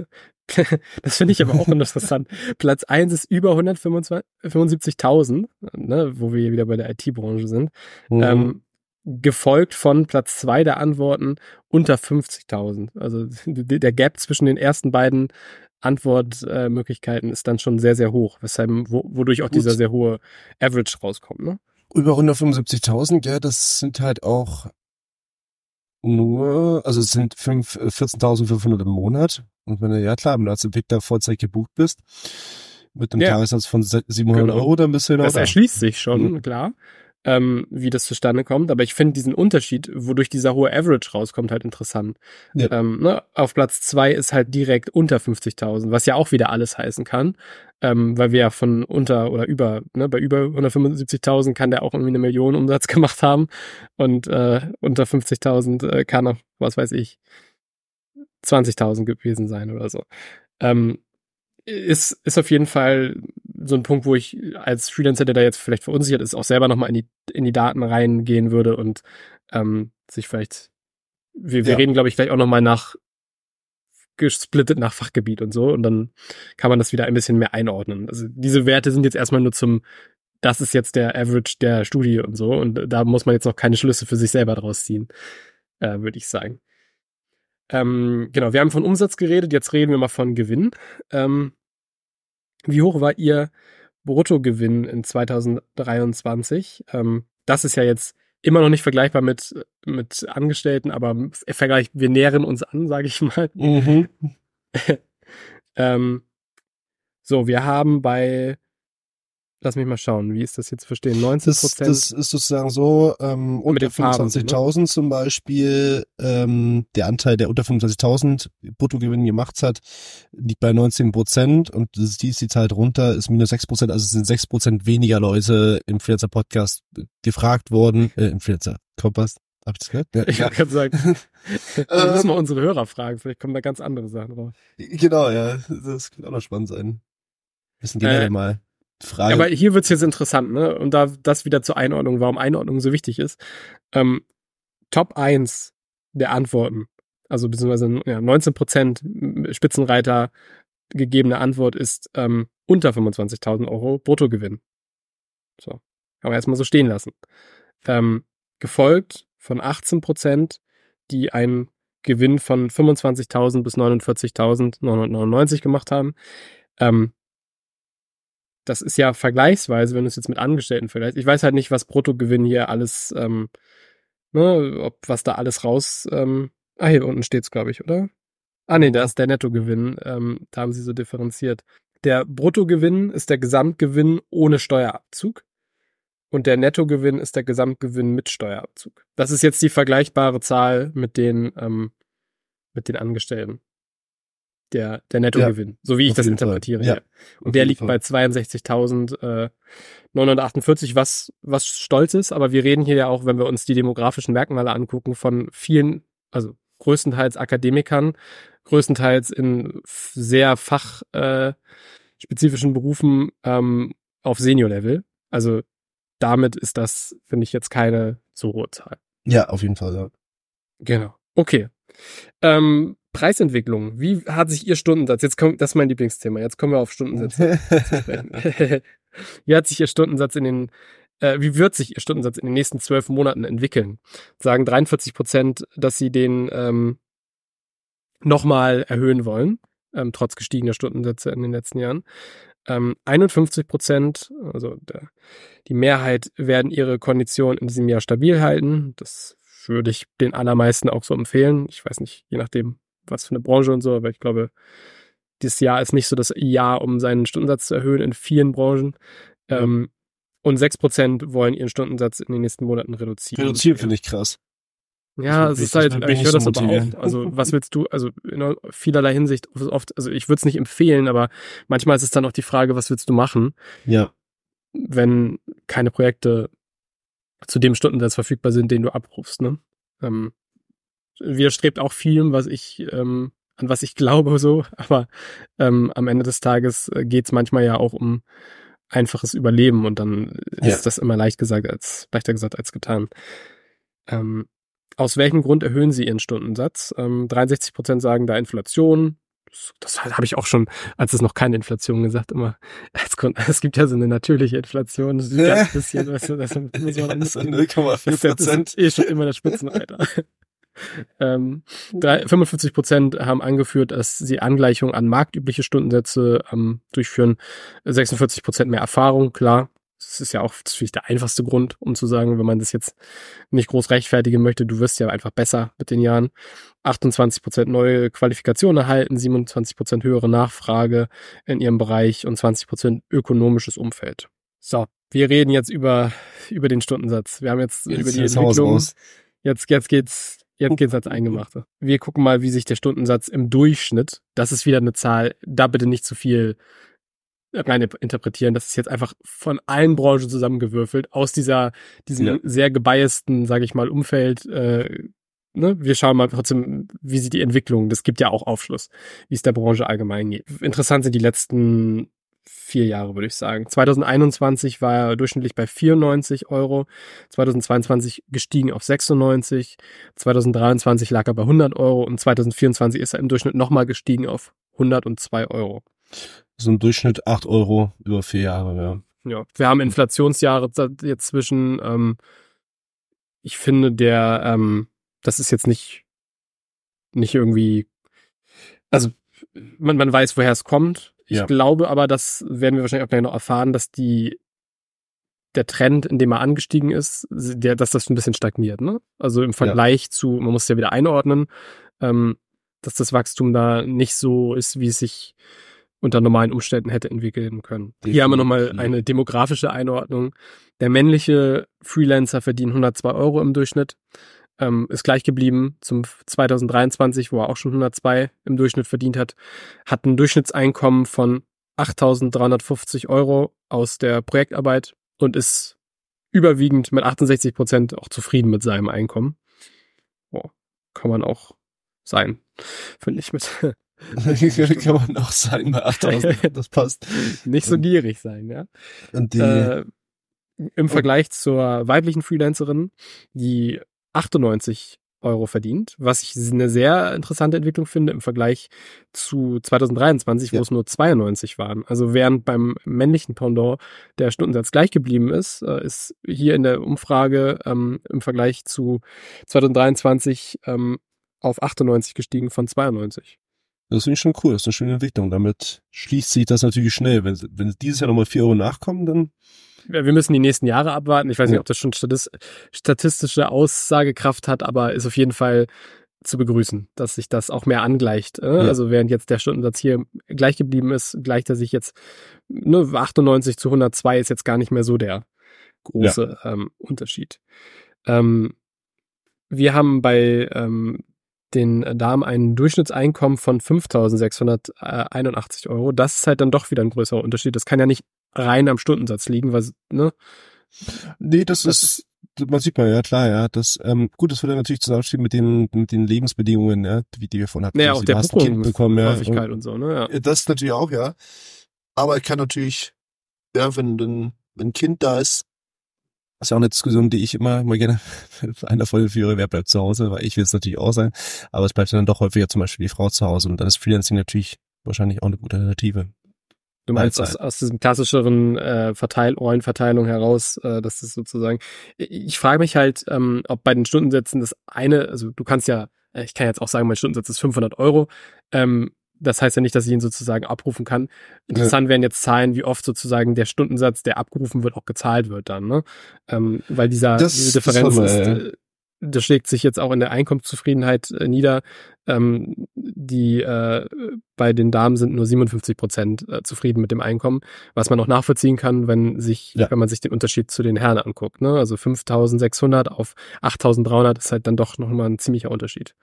das finde ich aber auch interessant. Platz 1 ist über 175.000, ne, wo wir wieder bei der IT-Branche sind. Gefolgt von Platz 2 der Antworten unter 50.000. Also der Gap zwischen den ersten beiden Antwortmöglichkeiten ist dann schon sehr, sehr hoch, wodurch auch dieser sehr hohe Average rauskommt, ne?
Über 175.000, ja, das sind halt auch also es sind 14.500 im Monat. Und wenn du, ja klar, wenn du als Entwickler Vollzeit gebucht bist, mit einem Tagessatz von 700 Euro, dann bist du
das erschließt sich schon, klar, wie das zustande kommt. Aber ich finde diesen Unterschied, wodurch dieser hohe Average rauskommt, halt interessant. Ja. Auf Platz 2 ist halt direkt unter 50.000, was ja auch wieder alles heißen kann, weil wir ja von unter oder über, bei über 175.000 kann der auch irgendwie 1 Million Umsatz gemacht haben und unter 50.000 kann auch, was weiß ich, 20.000 gewesen sein oder so. Ist auf jeden Fall so ein Punkt, wo ich als Freelancer, der da jetzt vielleicht verunsichert ist, auch selber nochmal in die Daten reingehen würde und sich vielleicht, wir reden, glaube ich, gleich auch nochmal gesplittet nach Fachgebiet und so, und dann kann man das wieder ein bisschen mehr einordnen. Also diese Werte sind jetzt erstmal nur das ist jetzt der Average der Studie und so, und da muss man jetzt noch keine Schlüsse für sich selber draus ziehen, würde ich sagen. Genau, wir haben von Umsatz geredet, jetzt reden wir mal von Gewinn. Wie hoch war Ihr Bruttogewinn in 2023? Das ist ja jetzt immer noch nicht vergleichbar mit Angestellten, aber im Vergleich, wir nähern uns an, sage ich mal.
Mhm.
So, wir haben lass mich mal schauen, wie ist das jetzt zu verstehen? 19%.
Das ist sozusagen so, unter 25.000 zum Beispiel, der Anteil, der unter 25.000 Bruttogewinn gemacht hat, liegt bei 19%, und die Zahl drunter ist minus 6%, also es sind 6% weniger Leute im Freelancer-Podcast gefragt worden, im Freelancer-Kompass. Hab ich das gehört? Ja,
ich kann gerade sagen, wir müssen mal unsere Hörer fragen, vielleicht kommen da ganz andere Sachen raus.
Genau, ja, das könnte auch noch spannend sein. Wissen generell mal. Frage.
Aber hier wird's jetzt interessant, ne? Und da das wieder zur Einordnung, warum Einordnung so wichtig ist. Top 1 der Antworten, also beziehungsweise 19% Spitzenreiter gegebene Antwort ist unter 25.000 Euro Bruttogewinn. So, kann man erstmal so stehen lassen. Gefolgt von 18%, die einen Gewinn von 25.000 bis 49.999 gemacht haben. Das ist ja vergleichsweise, wenn du es jetzt mit Angestellten vergleichst. Ich weiß halt nicht, was Bruttogewinn hier alles, was da alles raus, hier unten steht's, glaube ich, oder? Nee, da ist der Nettogewinn, da haben sie so differenziert. Der Bruttogewinn ist der Gesamtgewinn ohne Steuerabzug und der Nettogewinn ist der Gesamtgewinn mit Steuerabzug. Das ist jetzt die vergleichbare Zahl mit den Angestellten. Der Nettogewinn, so wie ich das interpretiere. Ja. Und der liegt bei 62.948, was stolz ist, aber wir reden hier ja auch, wenn wir uns die demografischen Merkmale angucken, von vielen, also größtenteils Akademikern, größtenteils in sehr fachspezifischen Berufen auf Senior-Level. Also damit ist das, finde ich, jetzt keine so hohe Zahl.
Ja, auf jeden Fall, ja.
Genau. Okay. Preisentwicklung. Wie hat sich Ihr Stundensatz? Das ist mein Lieblingsthema. Jetzt kommen wir auf Stundensätze zu sprechen. Wie wird sich Ihr Stundensatz in den nächsten 12 Monaten entwickeln? Sagen 43%, dass Sie den nochmal erhöhen wollen, trotz gestiegener Stundensätze in den letzten Jahren. 51%, also die Mehrheit, werden ihre Konditionen in diesem Jahr stabil halten. Das würde ich den allermeisten auch so empfehlen. Ich weiß nicht, je nachdem, was für eine Branche und so, aber ich glaube, dieses Jahr ist nicht so das Jahr, um seinen Stundensatz zu erhöhen in vielen Branchen. Und 6% wollen ihren Stundensatz in den nächsten Monaten reduzieren.
Reduzieren finde ich krass.
Ja, es ist halt, ich höre das aber auch. Also, was willst du, also in vielerlei Hinsicht oft, also ich würde es nicht empfehlen, aber manchmal ist es dann auch die Frage, was willst du machen?
Ja.
Wenn keine Projekte zu dem Stundensatz verfügbar sind, den du abrufst, ne? Widerstrebt auch vielem, an was ich glaube, so, aber am Ende des Tages geht's manchmal ja auch um einfaches Überleben und dann ist das immer leichter gesagt als getan. Aus welchem Grund erhöhen Sie Ihren Stundensatz? 63% sagen da Inflation. Das habe ich auch schon, als es noch keine Inflation gesagt, immer. Es gibt ja so eine natürliche Inflation, das ist ein ganz bisschen, weißt du, das muss man
0,5%.
Das ist schon immer der Spitzenreiter. 55% haben angeführt, dass sie Angleichung an marktübliche Stundensätze durchführen. 46% mehr Erfahrung, klar. Das ist ja auch natürlich der einfachste Grund, um zu sagen, wenn man das jetzt nicht groß rechtfertigen möchte, du wirst ja einfach besser mit den Jahren. 28% neue Qualifikationen erhalten, 27% höhere Nachfrage in ihrem Bereich und 20% ökonomisches Umfeld. So, wir reden jetzt über den Stundensatz. Wir haben jetzt über die Entwicklung. Jetzt geht's ans Eingemachte. Wir gucken mal, wie sich der Stundensatz im Durchschnitt, das ist wieder eine Zahl, da bitte nicht zu viel rein interpretieren. Das ist jetzt einfach von allen Branchen zusammengewürfelt, aus diesem sehr gebiasten, sage ich mal, Umfeld. Wir schauen mal trotzdem, wie sieht die Entwicklung, das gibt ja auch Aufschluss, wie es der Branche allgemein geht. Interessant sind die letzten 4 Jahre, würde ich sagen. 2021 war er durchschnittlich bei 94 Euro, 2022 gestiegen auf 96, 2023 lag er bei 100 Euro und 2024 ist er im Durchschnitt nochmal gestiegen auf 102 Euro.
So im Durchschnitt 8 Euro über 4 Jahre, ja.
Ja, wir haben Inflationsjahre jetzt zwischen, ich finde, das ist jetzt nicht irgendwie, also man weiß, woher es kommt. Ich glaube aber, das werden wir wahrscheinlich auch gleich noch erfahren, dass der Trend, in dem er angestiegen ist, dass das ein bisschen stagniert, ne? Also im Vergleich zu, man muss es ja wieder einordnen, dass das Wachstum da nicht so ist, wie es sich unter normalen Umständen hätte entwickeln können. Definitiv. Hier haben wir nochmal eine demografische Einordnung. Der männliche Freelancer verdient 102 Euro im Durchschnitt, ist gleich geblieben zum 2023, wo er auch schon 102 im Durchschnitt verdient hat ein Durchschnittseinkommen von 8.350 Euro aus der Projektarbeit und ist überwiegend mit 68% auch zufrieden mit seinem Einkommen. Kann man auch sein, finde ich mit.
Kann man auch sein bei 8.000, das passt.
Nicht so gierig sein, ja.
Und
im Vergleich zur weiblichen Freelancerin, die 98 Euro verdient, was ich eine sehr interessante Entwicklung finde im Vergleich zu 2023, wo es nur 92 waren. Also während beim männlichen Pendant der Stundensatz gleich geblieben ist hier in der Umfrage im Vergleich zu 2023 auf 98 gestiegen von 92.
Das finde ich schon cool, das ist eine schöne Entwicklung. Damit schließt sich das natürlich schnell. Wenn dieses Jahr nochmal 4 Euro nachkommen, dann...
Ja, wir müssen die nächsten Jahre abwarten. Ich weiß nicht, ob das schon statistische Aussagekraft hat, aber ist auf jeden Fall zu begrüßen, dass sich das auch mehr angleicht. Also während jetzt der Stundensatz hier gleich geblieben ist, gleicht er sich jetzt 98 zu 102 ist jetzt gar nicht mehr so der große Unterschied. Wir haben bei den Damen ein Durchschnittseinkommen von 5.681 Euro. Das ist halt dann doch wieder ein größerer Unterschied. Das kann ja nicht rein am Stundensatz liegen, weil, ne?
Nee, das ist, man sieht mal, ja klar, ja. Das, gut, das würde natürlich zusammenstehen mit den Lebensbedingungen, ja, die wir vorhin hatten.
Ja, auch der
Häufigkeit
und so, ne? Ja.
Das natürlich auch, ja. Aber ich kann natürlich, ja, wenn ein Kind da ist ja auch eine Diskussion, die ich immer gerne einer Folge führe, wer bleibt zu Hause, weil ich will es natürlich auch sein, aber es bleibt dann doch häufiger zum Beispiel die Frau zu Hause und dann ist Freelancing natürlich wahrscheinlich auch eine gute Alternative.
Du meinst aus diesem klassischeren Rollenverteilung heraus, dass das sozusagen, ich frage mich halt, ob bei den Stundensätzen also du kannst ja, ich kann jetzt auch sagen, mein Stundensatz ist 500 Euro, das heißt ja nicht, dass ich ihn sozusagen abrufen kann. Interessant wären jetzt Zahlen, wie oft sozusagen der Stundensatz, der abgerufen wird, auch gezahlt wird dann, ne? Weil diese Differenz das schlägt sich jetzt auch in der Einkommenszufriedenheit nieder. Die bei den Damen sind nur 57% zufrieden mit dem Einkommen, was man auch nachvollziehen kann, wenn man sich den Unterschied zu den Herren anguckt, ne? Also 5.600 auf 8.300 ist halt dann doch nochmal ein ziemlicher Unterschied.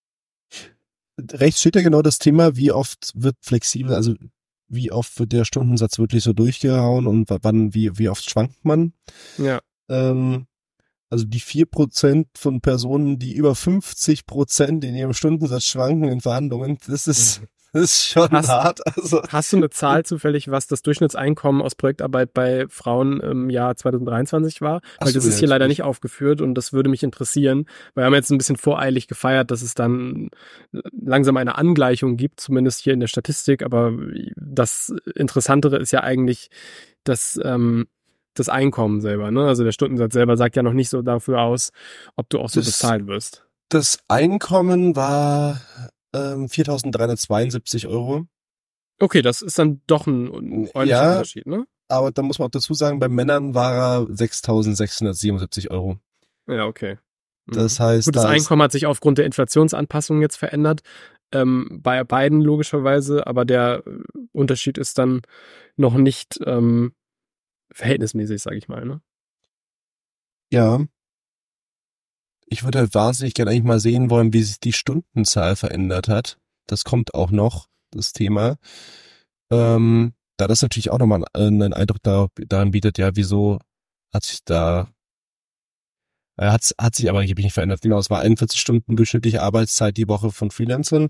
Rechts steht ja genau das Thema, wie oft wird flexibel, also wie oft wird der Stundensatz wirklich so durchgehauen und wie oft schwankt man. Ja. Also die 4% von Personen, die über 50% in ihrem Stundensatz schwanken in Verhandlungen, das ist schon hart. Also.
Hast du eine Zahl zufällig, was das Durchschnittseinkommen aus Projektarbeit bei Frauen im Jahr 2023 war? Weil das ist hier leider nicht aufgeführt und das würde mich interessieren, weil wir haben jetzt ein bisschen voreilig gefeiert, dass es dann langsam eine Angleichung gibt, zumindest hier in der Statistik, aber das Interessantere ist ja eigentlich, dass das Einkommen selber, ne? Also der Stundensatz selber sagt ja noch nicht so dafür aus, ob du auch so bezahlt wirst.
Das Einkommen war 4.372 Euro.
Okay, das ist dann doch ein ordentlicher Unterschied, ne?
Aber da muss man auch dazu sagen, bei Männern war er 6.677 Euro.
Ja, okay.
Das heißt,
gut, das Einkommen hat sich aufgrund der Inflationsanpassung jetzt verändert, bei beiden logischerweise, aber der Unterschied ist dann noch nicht verhältnismäßig, sage ich mal, ne?
Ja. Ich würde halt wahnsinnig gerne eigentlich mal sehen wollen, wie sich die Stundenzahl verändert hat. Das kommt auch noch, das Thema. Da das natürlich auch nochmal einen Eindruck daran bietet, ja, wieso hat sich hat sich aber angeblich nicht verändert. Genau, es war 41 Stunden durchschnittliche Arbeitszeit die Woche von Freelancern.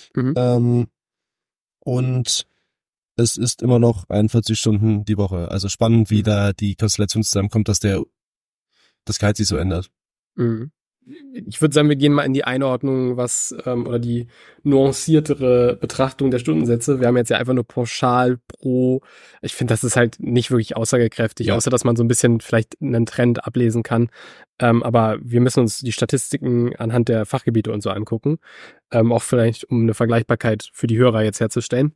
Und es ist immer noch 41 Stunden die Woche. Also spannend, wie da die Konstellation zusammenkommt, dass das Gehalt sich so ändert.
Ich würde sagen, wir gehen mal in die Einordnung, oder die nuanciertere Betrachtung der Stundensätze. Wir haben jetzt ja einfach nur pauschal ich finde, das ist halt nicht wirklich aussagekräftig, außer dass man so ein bisschen vielleicht einen Trend ablesen kann. Aber wir müssen uns die Statistiken anhand der Fachgebiete und so angucken. Auch vielleicht, um eine Vergleichbarkeit für die Hörer jetzt herzustellen.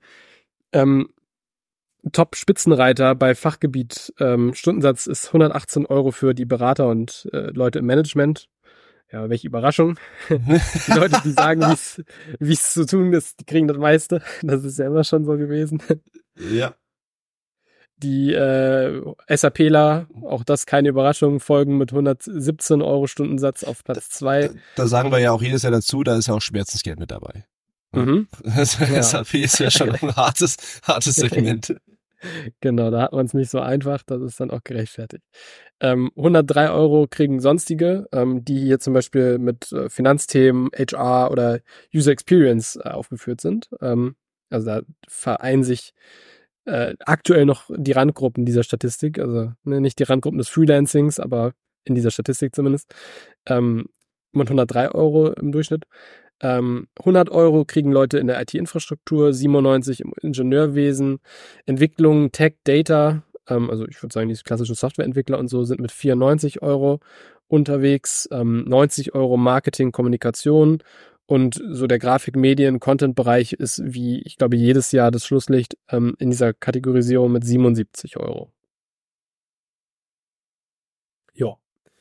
Top-Spitzenreiter bei Fachgebiet Stundensatz ist 118 Euro für die Berater und Leute im Management. Ja, welche Überraschung. Die Leute, die sagen, wie es zu tun ist, die kriegen das meiste. Das ist ja immer schon so gewesen.
Ja.
Die SAPler, auch das keine Überraschung, folgen mit 117 Euro Stundensatz auf Platz 2.
Da sagen wir ja auch jedes Jahr dazu, da ist ja auch Schmerzensgeld mit dabei. SAP ist ja schon ein hartes Segment.
Genau, da hat man es nicht so einfach, das ist dann auch gerechtfertigt. 103 Euro kriegen sonstige, die hier zum Beispiel mit Finanzthemen, HR oder User Experience aufgeführt sind. Also da vereinen sich aktuell noch die Randgruppen dieser Statistik, also nicht die Randgruppen des Freelancings, aber in dieser Statistik zumindest. Mit 103 Euro im Durchschnitt. 100 Euro kriegen Leute in der IT-Infrastruktur, 97 im Ingenieurwesen, Entwicklung, Tech, Data, also ich würde sagen, die klassischen Softwareentwickler und so sind mit 94 Euro unterwegs, 90 Euro Marketing, Kommunikation und so der Grafik-, Medien-, Content-Bereich ist wie, ich glaube, jedes Jahr das Schlusslicht in dieser Kategorisierung mit 77 Euro. Ja.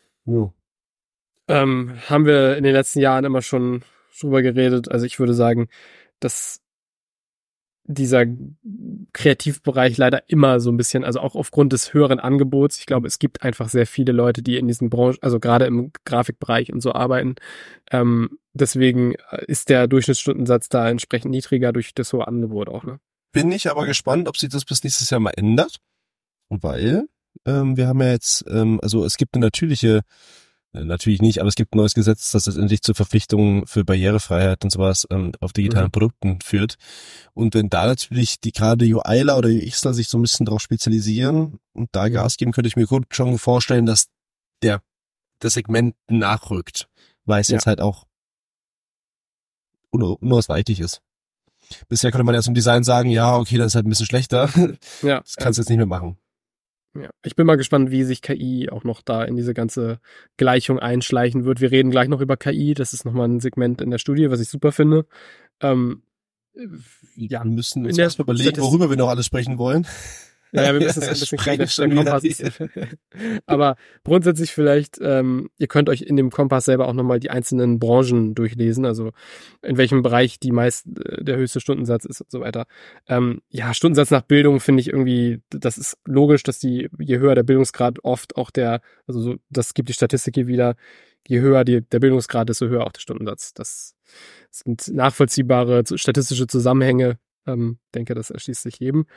Haben wir in den letzten Jahren immer schon drüber geredet. Also ich würde sagen, dass dieser Kreativbereich leider immer so ein bisschen, also auch aufgrund des höheren Angebots, ich glaube, es gibt einfach sehr viele Leute, die in diesen Branchen, also gerade im Grafikbereich und so arbeiten. Deswegen ist der Durchschnittsstundensatz da entsprechend niedriger durch das hohe Angebot auch, ne?
Bin ich aber gespannt, ob sich das bis nächstes Jahr mal ändert. Weil wir haben ja jetzt, also es gibt eine natürlich nicht, aber es gibt ein neues Gesetz, das letztendlich zur Verpflichtung für Barrierefreiheit und sowas auf digitalen Produkten führt. Und wenn da natürlich gerade UIler oder UXler sich so ein bisschen drauf spezialisieren und da Gas geben, könnte ich mir gut schon vorstellen, dass das Segment nachrückt, weil es jetzt halt auch unausweichlich ist. Bisher könnte man ja zum Design sagen, ja, okay, das ist halt ein bisschen schlechter. Ja. Das kannst du jetzt nicht mehr machen.
Ja, ich bin mal gespannt, wie sich KI auch noch da in diese ganze Gleichung einschleichen wird. Wir reden gleich noch über KI. Das ist nochmal ein Segment in der Studie, was ich super finde.
Wir müssen uns erst mal überlegen, worüber wir noch alles sprechen wollen.
Ja, wir müssen es ein bisschen kleiner stellen. Aber grundsätzlich vielleicht, ihr könnt euch in dem Kompass selber auch nochmal die einzelnen Branchen durchlesen, also in welchem Bereich der höchste Stundensatz ist und so weiter. Stundensatz nach Bildung finde ich irgendwie, das ist logisch, dass je höher der Bildungsgrad oft auch das gibt die Statistik hier wieder, je höher der Bildungsgrad, desto höher auch der Stundensatz. Das sind nachvollziehbare statistische Zusammenhänge. Denke, das erschließt sich jedem.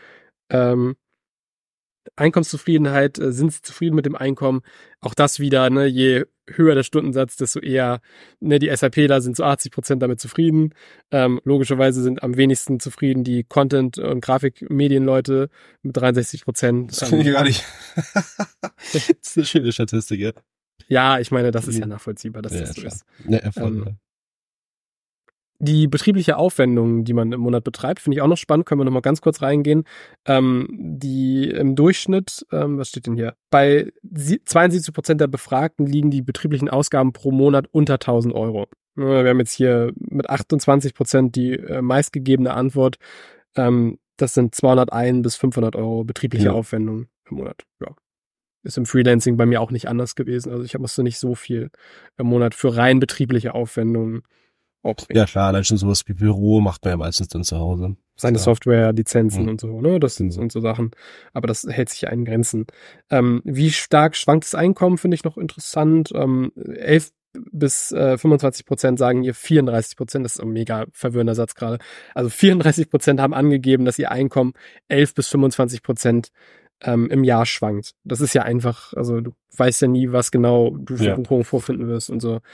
Einkommenszufriedenheit, sind sie zufrieden mit dem Einkommen? Auch das wieder, ne, je höher der Stundensatz, desto eher, ne, die SAPler sind zu 80% damit zufrieden. Logischerweise sind am wenigsten zufrieden die Content- und Grafikmedienleute mit 63%.
Das finde ich gar nicht. Das ist eine schöne Statistik, ja.
Ja, ich meine, das ist ja nachvollziehbar, dass das so ist.
Ja, voll.
Die betriebliche Aufwendung, die man im Monat betreibt, finde ich auch noch spannend. Können wir noch mal ganz kurz reingehen. Die im Durchschnitt, was steht denn hier? Bei 72% der Befragten liegen die betrieblichen Ausgaben pro Monat unter 1.000 Euro. Wir haben jetzt hier mit 28% die meistgegebene Antwort. Das sind 201 bis 500 Euro betriebliche Aufwendung im Monat. Ja. Ist im Freelancing bei mir auch nicht anders gewesen. Also ich musste nicht so viel im Monat für rein betriebliche Aufwendungen aufbringen.
Ja klar, dann schon sowas wie Büro macht man ja meistens dann zu Hause.
Seine Software, Lizenzen und so, ne? Das sind so Sachen. Aber das hält sich ja in Grenzen. Wie stark schwankt das Einkommen, finde ich noch interessant. 11 bis 25% sagen hier 34%. Das ist ein mega verwirrender Satz gerade. Also 34% haben angegeben, dass ihr Einkommen 11 bis 25% im Jahr schwankt. Das ist ja einfach, also du weißt ja nie, was genau du vorfinden wirst und so.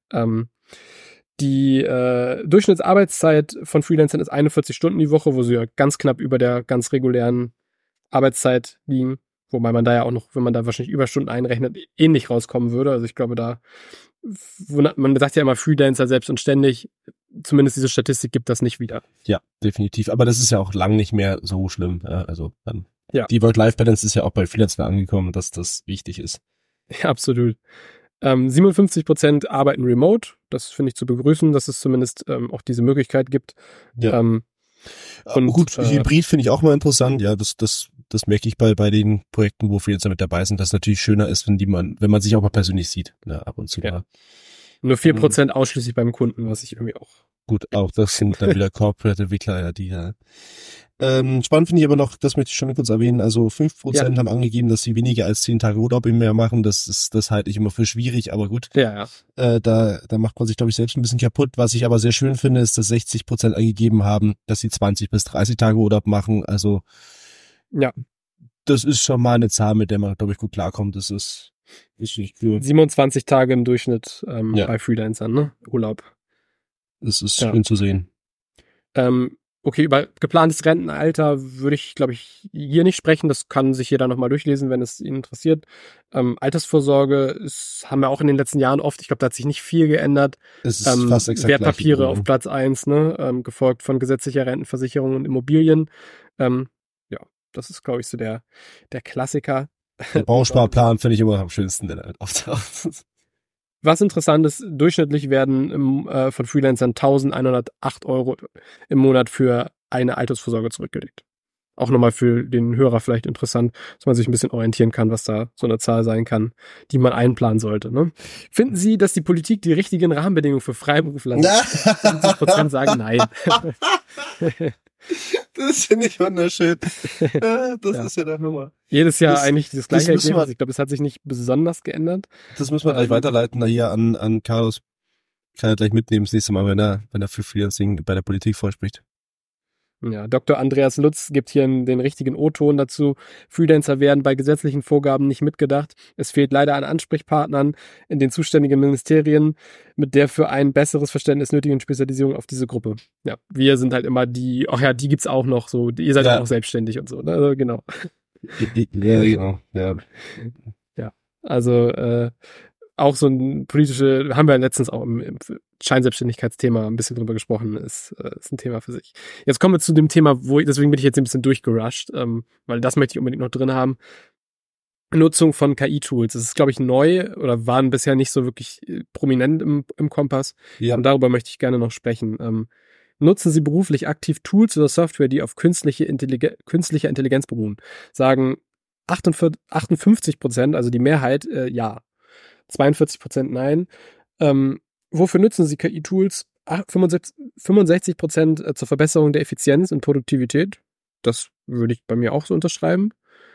Die Durchschnittsarbeitszeit von Freelancern ist 41 Stunden die Woche, wo sie ja ganz knapp über der ganz regulären Arbeitszeit liegen. Wobei man da ja auch noch, wenn man da wahrscheinlich Überstunden einrechnet, ähnlich rauskommen würde. Also ich glaube, man sagt ja immer Freelancer selbst und ständig, zumindest diese Statistik gibt das nicht wieder.
Ja, definitiv. Aber das ist ja auch lang nicht mehr so schlimm. Also die Work-Life-Balance ist ja auch bei Freelancern angekommen, dass das wichtig ist.
Ja, absolut. 57% arbeiten remote. Das finde ich zu begrüßen, dass es zumindest auch diese Möglichkeit gibt.
Ja. Und gut, Hybrid finde ich auch mal interessant. Ja, das merke ich bei den Projekten, wo Freelancer mit dabei sind, dass es natürlich schöner ist, wenn man sich auch mal persönlich sieht, ab und zu mal.
Nur 4% ausschließlich beim Kunden, was ich irgendwie auch.
Gut, auch das sind dann wieder Corporate-Entwickler, die spannend finde ich aber noch, das möchte ich schon kurz erwähnen, also 5% haben angegeben, dass sie weniger als 10 Tage Urlaub im Jahr machen. Das halte ich immer für schwierig, aber gut.
Ja.
Da macht man sich, glaube ich, selbst ein bisschen kaputt. Was ich aber sehr schön finde, ist, dass 60% angegeben haben, dass sie 20 bis 30 Tage Urlaub machen. Also das ist schon mal eine Zahl, mit der man, glaube ich, gut klarkommt. Das ist nicht cool.
27 Tage im Durchschnitt bei Freelancern, ne? Urlaub.
Das ist schön zu sehen.
Okay, über geplantes Rentenalter würde ich, glaube ich, hier nicht sprechen. Das kann sich jeder nochmal durchlesen, wenn es ihn interessiert. Altersvorsorge haben wir auch in den letzten Jahren oft. Ich glaube, da hat sich nicht viel geändert.
Es ist fast exakt
Wertpapiere auf Platz 1, ne? Gefolgt von gesetzlicher Rentenversicherung und Immobilien. Das ist, glaube ich, so der Klassiker.
Der Bausparplan finde ich immer am schönsten, der halt auftaucht.
Was interessant ist, durchschnittlich werden von Freelancern 1.108 Euro im Monat für eine Altersvorsorge zurückgelegt. Auch nochmal für den Hörer vielleicht interessant, dass man sich ein bisschen orientieren kann, was da so eine Zahl sein kann, die man einplanen sollte. Ne? Finden Sie, dass die Politik die richtigen Rahmenbedingungen für Freiberufler hat? 50% sagen nein.
Das finde ich wunderschön. Das ist ja der Nummer.
Jedes Jahr eigentlich das gleiche Ergebnis. Ich glaube, es hat sich nicht besonders geändert.
Das müssen wir gleich weiterleiten, da hier an Carlos. Kann er gleich mitnehmen das nächste Mal, wenn er für Freelancing bei der Politik vorspricht.
Ja, Dr. Andreas Lutz gibt hier den richtigen O-Ton dazu. Freelancer werden bei gesetzlichen Vorgaben nicht mitgedacht. Es fehlt leider an Ansprechpartnern in den zuständigen Ministerien mit der für ein besseres Verständnis nötigen Spezialisierung auf diese Gruppe. Ja, wir sind halt immer die gibt's auch noch so, ihr seid auch selbstständig und so, ne? Also, genau.
Ja, genau.
Ja, also auch so ein haben wir letztens auch im Scheinselbstständigkeitsthema ein bisschen drüber gesprochen, ist ein Thema für sich. Jetzt kommen wir zu dem Thema, deswegen bin ich jetzt ein bisschen durchgerusht, weil das möchte ich unbedingt noch drin haben. Nutzung von KI-Tools. Das ist, glaube ich, neu oder waren bisher nicht so wirklich prominent im Kompass. Ja. Und darüber möchte ich gerne noch sprechen. Nutzen Sie beruflich aktiv Tools oder Software, die auf künstlicher Intelligenz beruhen? Sagen 58%, also die Mehrheit, ja. 42% nein. Wofür nutzen Sie KI-Tools? 65% zur Verbesserung der Effizienz und Produktivität. Das würde ich bei mir auch so unterschreiben.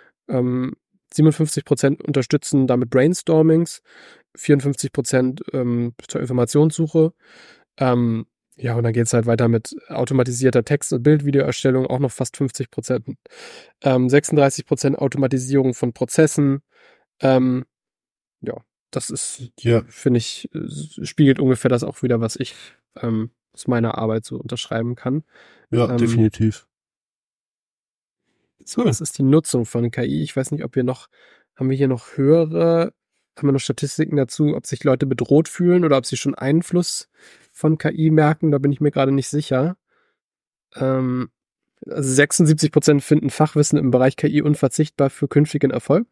57% unterstützen damit Brainstormings. 54% zur Informationssuche. Und dann geht's halt weiter mit automatisierter Text- und Bildvideoerstellung, auch noch fast 50%. 36% Automatisierung von Prozessen. Das ist, finde ich, spiegelt ungefähr das auch wieder, was ich aus meiner Arbeit so unterschreiben kann.
Ja, definitiv.
So, das ist die Nutzung von KI. Ich weiß nicht, haben wir hier noch Statistiken dazu, ob sich Leute bedroht fühlen oder ob sie schon Einfluss von KI merken, da bin ich mir gerade nicht sicher. Also 76% finden Fachwissen im Bereich KI unverzichtbar für künftigen Erfolg.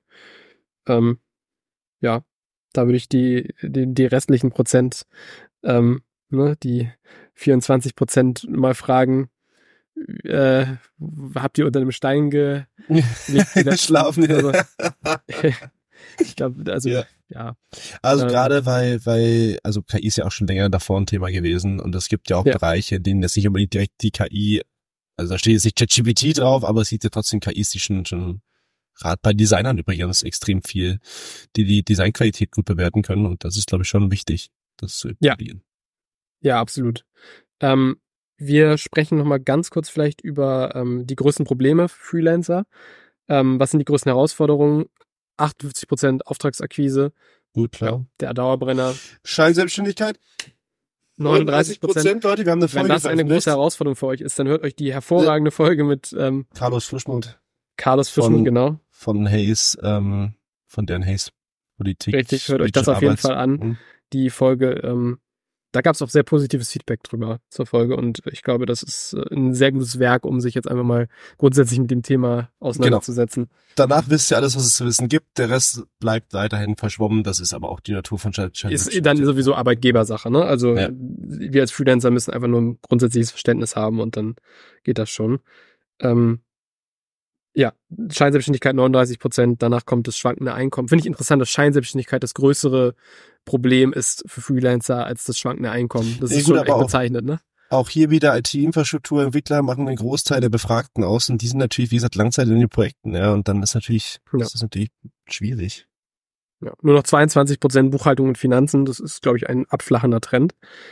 Da würde ich die restlichen Prozent ne, die 24% mal fragen, habt ihr unter einem Stein
geschlafen?
Also, ich glaube, also ja.
Also gerade weil also KI ist ja auch schon länger davor ein Thema gewesen und es gibt ja auch Bereiche, in denen jetzt nicht unbedingt direkt die KI, also da steht jetzt nicht ChatGPT drauf, aber es sieht ja trotzdem KIs, die schon gerade bei Designern übrigens extrem viel, die Designqualität gut bewerten können und das ist, glaube ich, schon wichtig, das zu etablieren.
Ja, absolut. Wir sprechen nochmal ganz kurz vielleicht über die größten Probleme für Freelancer. Was sind die größten Herausforderungen? 58% Auftragsakquise.
Gut, klar.
Ja, der Dauerbrenner.
Scheinselbstständigkeit.
39%.
Leute, wir haben eine Folge.
Wenn das eine große Herausforderung für euch ist, dann hört euch die hervorragende Folge mit
Carlos Frischmuth,
genau.
Von Hayes, von deren Hayes Politik.
Richtig, hört euch das auf jeden Fall an. Die Folge, da gab es auch sehr positives Feedback drüber zur Folge und ich glaube, das ist ein sehr gutes Werk, um sich jetzt einfach mal grundsätzlich mit dem Thema auseinanderzusetzen.
Genau. Danach wisst ihr alles, was es zu wissen gibt. Der Rest bleibt weiterhin verschwommen. Das ist aber auch die Natur von ChatGPT.
Ist dann sowieso Arbeitgebersache, ne? Also wir als Freelancer müssen einfach nur ein grundsätzliches Verständnis haben und dann geht das schon. Scheinselbstständigkeit 39%, danach kommt das schwankende Einkommen. Finde ich interessant, dass Scheinselbstständigkeit das größere Problem ist für Freelancer als das schwankende Einkommen. Das ist schon echt bezeichnet, ne? Auch
hier wieder IT-Infrastrukturentwickler machen einen Großteil der Befragten aus und die sind natürlich, wie gesagt, Langzeit in den Projekten, ja, und dann ist natürlich, das ist natürlich schwierig.
Ja, nur noch 22% Buchhaltung und Finanzen, das ist, glaube ich, ein abflachender Trend,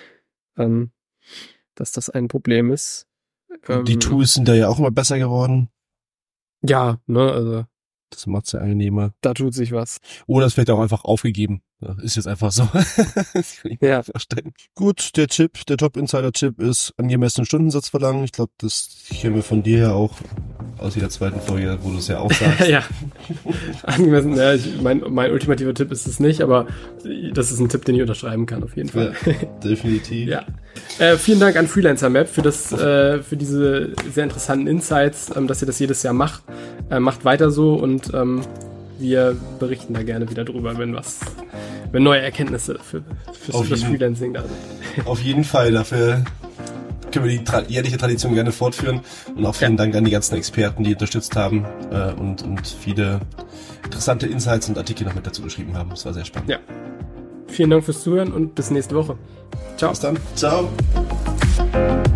dass das ein Problem ist.
Die Tools sind da ja auch immer besser geworden.
Ja, ne, also.
Das macht's ja angenehmer.
Da tut sich was.
Oder es wird auch einfach aufgegeben. Ja, ist jetzt einfach so. Das kann ich mir vorstellen. Gut, der Top-Insider-Tipp ist angemessenen Stundensatz verlangen. Ich glaube, das kennen wir von dir ja auch aus jeder zweiten Folge, wo du es ja auch sagst.
Ja. Angemessen, ja, mein ultimativer Tipp ist es nicht, aber das ist ein Tipp, den ich unterschreiben kann, auf jeden Fall.
Ja, definitiv.
Ja. Vielen Dank an Freelancer Map für diese sehr interessanten Insights, dass ihr das jedes Jahr macht. Macht weiter so und wir berichten da gerne wieder drüber, wenn neue Erkenntnisse für das Freelancing da sind.
Auf jeden Fall, dafür können wir die jährliche Tradition gerne fortführen und auch vielen Dank an die ganzen Experten, die unterstützt haben und viele interessante Insights und Artikel noch mit dazu geschrieben haben. Das war sehr spannend.
Ja. Vielen Dank fürs Zuhören und bis nächste Woche. Ciao.
Bis dann. Ciao.